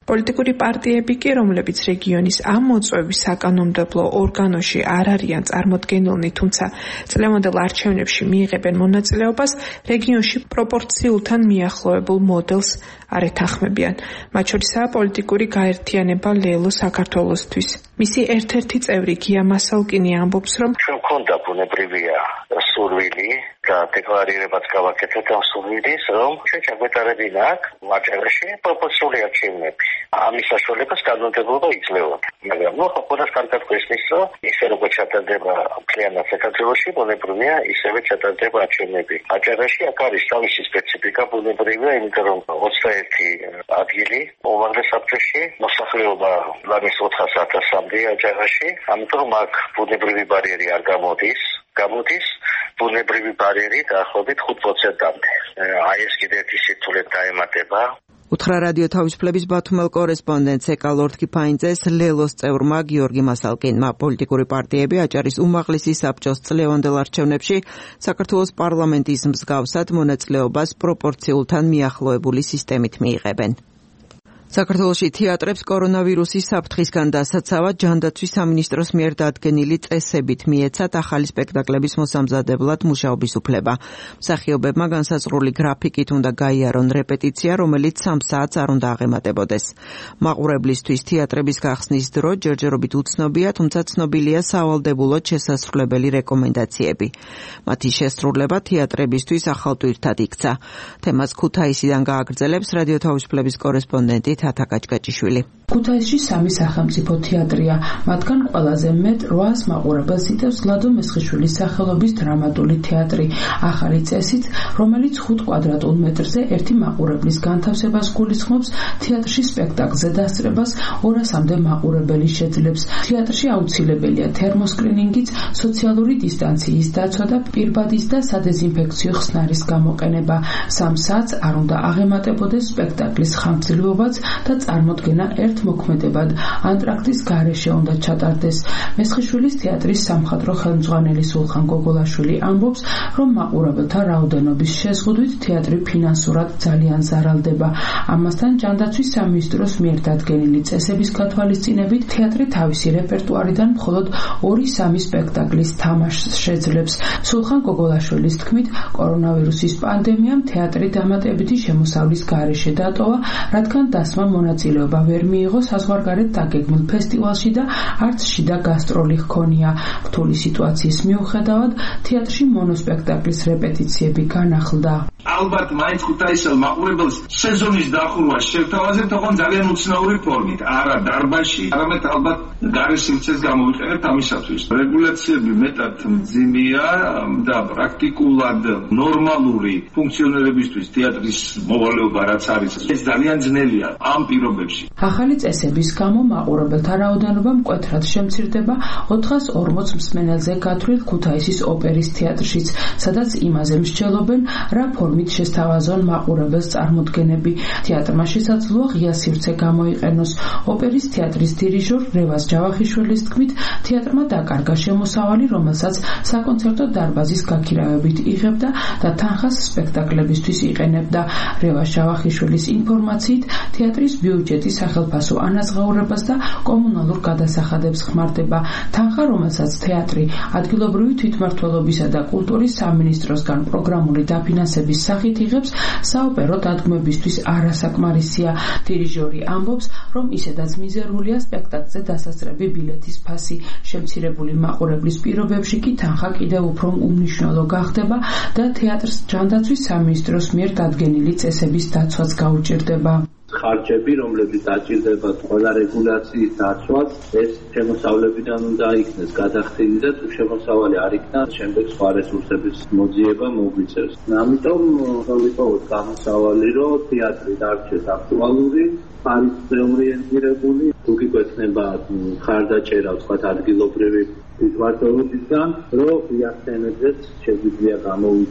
პოლიტიკური პარტიები კი, რომლებიც რეგიონის ამ მოწვევის საკანონმდებლო ორგანოში არ არიან წარმოდგენილნი, თუმცა წლევანდელ არჩევნებში მიიღებენ მონაწილეობას, რეგიონში პროპორციულთან მიახლოებულ მოდელს არ ეთანხმებიან. მათ შორისაა პოლიტიკური გაერთიანება ლელო საქართველოსთვის. მისი ერთ-ერთი წევრი გია მასალკინი ამბობს, რომ ჩვენ გვქონდა ბუნებრივია სურვილი და დეკლარირებაც გავაკეთეთ ამ სურვილის, რომ ჩვენ ჩაგვეტარებინა აქ აჭარაში პროპორციული არჩევნები. ამის საშუალებას კანონმდებლობა იძლეოდა. მაგრამ ნუ ხოდა კანონმდებლობა გვესმის, რომ ისე როგორც ჩატარდება მთლიანად საქართველოში, ბუნებრივია ისევე ჩატარდება არჩევნები. აჭარაში აქ არის თავისი სპეციფიკა ბუნებრივია, იმიტომ რომ ოცდაერთი ადგილი უმაღლეს საბჭოში მოსახლეობა ლამის ოთხას ათასამდე აჭარაში, ამიტომ აქ ბუნებრივი ბარიერი არ გამოდის. გამოდის ბუნებრივი ბარიერი დაახლოებით ხუთ პროცენტამდე. აი ეს კიდევ ერთი სირთულე დაემატება. უთხრა რადიო თავისუფლების ბათუმელ კორესპონდენტს ეკალ ორთქიფაინძეს ლელოს წევრმა გიორგი მასალკინმა. პოლიტიკური პარტიები აჭარის უმაღლესი საბჭოს წლევანდელ არჩევნებში საქართველოს პარლამენტის მსგავსად მონაწილეობას პროპორციულთან მიახლოებული სისტემით მიიღებენ. საქართველოში თეატრებს კორონავირუსის საფრთხისგან დასაცავად ჯანდაცვის სამინისტროს მიერ დადგენილი წესებით მიეცათ ახალი სპექტაკლების მოსამზადებლად მუშაობის უფლება. მსახიობებმა განსაზღვრული გრაფიკით უნდა გაიარონ რეპეტიცია, რომელიც სამ საათს არ უნდა აღემატებოდეს. მაყურებლისთვის თეატრების გახსნის დრო ჯერჯერობით უცნობია, თუმცა ცნობილია სავალდებულოდ შესასრულებელი რეკომენდაციები. მათი შესრულება თეატრებისთვის ახალ ტვირთად იქცა. თემას ქუთაისიდან გააგრძელებს რადიო თავისუფლების კორესპონდენტი თათა კაჭკაჭიშვილი. ქუთაისში სამი სახელმწიფო თეატრია, მათგან ყველაზე მეტ რვას მაყურებელს იტევს ლადო მესხიშვილის სახელობის დრამატული თეატრი. ახალი წესით, რომელიც ხუთ კვადრატულ მეტრზე ერთი მაყურებლის განთავსებას გულისხმობს, თეატრში სპექტაკლზე დასწრებას ორასამდე მაყურებელი შეძლებს. თეატრში აუცილებელია თერმოსკრინინგიც, სოციალური დისტანციის დაცვა და პირბადის და სადეზინფექციო ხსნარის გამოყენება. სამ საათს არ უნდა აღემატებოდეს სპექტაკლის ხანგრძლივობაც და წარმოდგენა ერთ მოქმედებად ანტრაქტის გარეშე უნდა ჩატარდეს. მესხიშვილის თეატრის სამხატვრო ხელმძღვანელი სულხან გოგოლაშვილი ამბობს, რომ მაყურებელთა რაოდენობის შეზღუდვით თეატრი ფინანსურად ძალიან ზარალდება. ამასთან ჯანდაცვის სამინისტროს მიერ დადგენილი წესების გათვალისწინებით თეატრი თავისი რეპერტუარიდან მხოლოდ ორი-სამი სპექტაკლის თამაშს შეძლებს. სულხან გოგოლაშვილის თქმით, კორონავირუსის პანდემიამ თეატრი დამატებითი შემოსავლის გარეშე დატოვა, რადგან დასმა მონაწილეობა ვერ მიიღო საზღვარგარეთ დაგეგმილ ფესტივალში და არც შიდა გასტროლი ჰქონია. რთული სიტუაციის მიუხედავად, თეატრში მონოსპექტაკლის რეპეტიციები განახლდა. ალბათ მაინც ქუთაისელ მაყურებელს სეზონის დახურვა შევთავაზებთ, თქო ძალიან უცნაური ფორმით, არა დარბაზში, არამედ ალბათ გარე სივრცეს გამოვიყენებთ ამისათვის. რეგულაციები მეტად მძიმეა და პრაქტიკულად ნორმალური ფუნქციონირებისთვის თეატრის მოვალეობა რაც არის, ეს ძალიან ძნელია ამ პირობებში. ახალი წესების გამო მაყურებელთა რაოდენობა მკვეთრად შემცირდება ოთხას ორმოც მსმენელზე გათვლილ ქუთაისის ოპერის თეატრშიც, სადაც იმაზე მსჯელობენ, რა ფორმით შესთავაზონ მაყურებელს წარმოდგენები. თეატრმა შესაძლოა ღია სივრცე გამოიყენოს. ოპერის თეატრის დირიჟორ რევაზ ჯავახიშვილის თქმით, თეატრმა დაკარგა შემოსავალი, რომელსაც საკონცერტო დარბაზის გაქირავებით იღებდა და თანხას სპექტაკლებისთვის იყენებდა. რევაზ ჯავახიშვილის ინფორმაციით, თეატრის ბიუჯეტი სახელფასო ანაზღაურებას და კომუნალურ გადასახადებს ხმარდება. თანხა, რომელსაც თეატრი ადგილობრივი თვითმმართველობისა და კულტურის სამინისტროსგან პროგრამული დაფინანსების სახით იღებს, საოპერო დადგმებისთვის არასაკმარისია. დირიჟორი ამბობს, რომ ისედაც მიზერულია სპექტაკლზე დასასწრები ბილეთის ფასი. შემცირებული მაყურებლის პირობებში კი თანხა კიდევ უფრო უმნიშვნელო გახდება და თეატრს ჯანდაცვის სამინისტროს მიერ დადგენილი წესების დაცვაც გაუჭირდება. ხარჯები, რომლებიც დაჭირდება ყველა რეგულაციის დაცვას, ეს შემოსავლებიდან უნდა იქნეს გადახდილი და თუ შემოსავალი არ იქნა, შემდეგ სხვა რესურსების მოძიება მოგვიწევს. ამიტომ ვიპოვოთ გამოსავალი, რომ თეატრი დარჩეს აქტუალური, არის ორიენტირებული, თუ გიგვექნება ხარდაჭერა თქვათ ადგილობრივი თვითმმართველობისგან, რომ ღია სცენებზეც შეგვიძლია გამოვიდეთ.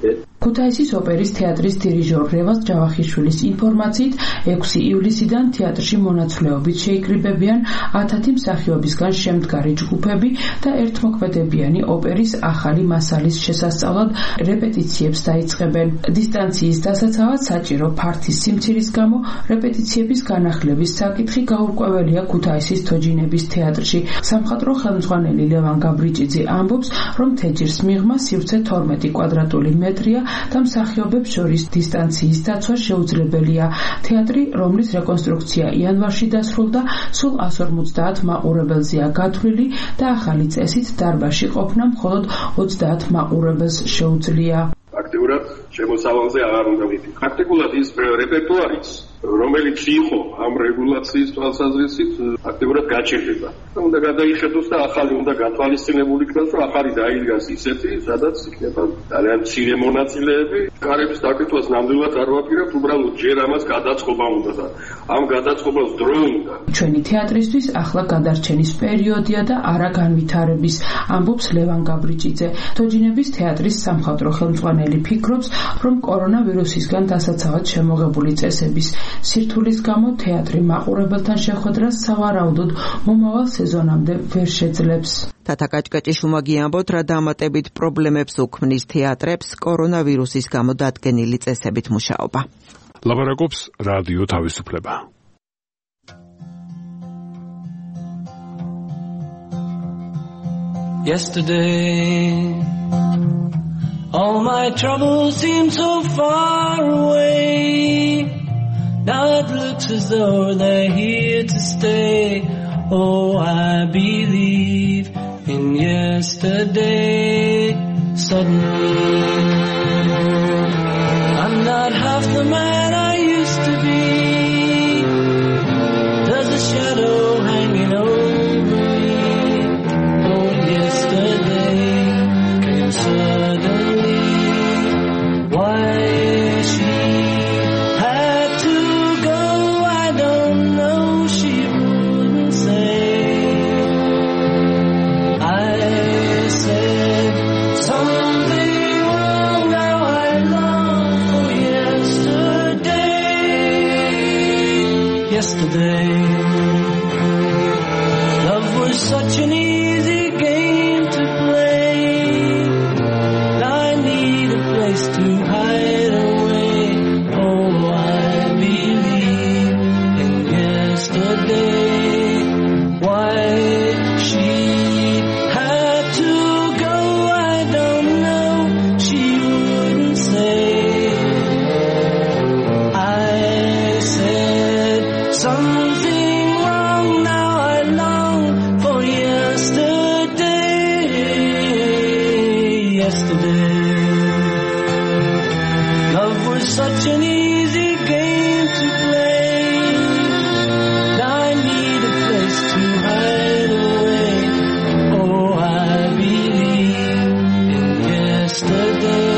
ქუთაისის ოპერის თეატრის დირიჟორ რევაზ ჯავახიშვილის ინფორმაციით ექვსი ივლისიდან თეატრში მონაცვლეობით შეიკრიბებიან ათათი მსახიობისგან შემდგარი ჯგუფები და ერთმოქმედებიანი ოპერის ახალი მასალის შესასწავლად რეპეტიციებს დაიწყებენ. დისტანციის დასაცავად საჭირო ფართის სიმცირის გამო რეპეტიციების განახლების საკითხი გაურკვეველია ქუთაისის თოჯინების თეატრში. სამხატვრო ხელმძღვანელი ლევან გაბრიჭიძე ამბობს, რომ თეჯის მიღმა სივრცე თორმეტი კვადრატული მეტრია და მსახიობებს შორის დისტანციის დაცვა შეუძლებელია. თეატრი, რომლის რეკონსტრუქცია იანვარში დასრულდა, სულ εκατს ორმოცდაათ მაყურებელზეა გათვლილი და ახალი წესით დარბაზში ყოფნა მხოლოდ ოცდაათ მაყურებელს შეუძლია. აქტიურად შემოსავალზე აღარ უნდა ვიდე. პრაქტიკულად ის რეპერტუარიც, რომელიც იყო ამ რეგულაციის თვალსაზრისით, აქტიურად გაჩერდება. უნდა გადაიხედოს და ახალი უნდა გათვალისწინებული იქნას, რომ ახალი დაიდგას ისეთი, სადაც იქნება ძალიან მცირე მონაწილეები. კარების დაკითვას ნამდვილად არ ვაპირებთ, უბრალოდ ჯერ ამას გადაწყობა უნდა და ამ გადაწყობას დრო უნდა. ჩვენი თეატრისთვის ახლა გადარჩენის პერიოდია და არა განვითარების, ამბობს ლევან გაბრიჭიძე. თოჯინების თეატრის სამხატვრო ხელმძღვანელი ფიქრობს, რომ კორონავირუსისგან დასაცავად შემოღებული წესების სირთულის გამო თეატრი მაყურებელთან შეხვედრას სავარაუდოდ მომავალ სეზონამდე ვერ შეძლებს. თათა კაჭკაჭიშვილმა გიამბოთ, რა დამატებით პრობლემებს უქმნის თეატრებს კორონავირუსის გამო დადგენილი წესებით მუშაობა. ლაპარაკობს რადიო თავისუფლება. Yesterday all my troubles seem so far away. Now it looks as though they're here to stay. Oh, I believe in yesterday. Suddenly, I'm not half the man I used to be. There's a shadow hanging over me. Oh, yesterday came suddenly. Why she had to go, I don't know, she wouldn't say. I said something wrong, now I long for yesterday. Yesterday, love was such an easy game to play. I need a place to hide away. Oh, I believe in yesterday. Why she had to go, I don't know, she wouldn't say. I said something wrong, now I long for yesterday. Yesterday, love was such an easy game to play. Now I need a place to hide away. Oh, I believe in yesterday.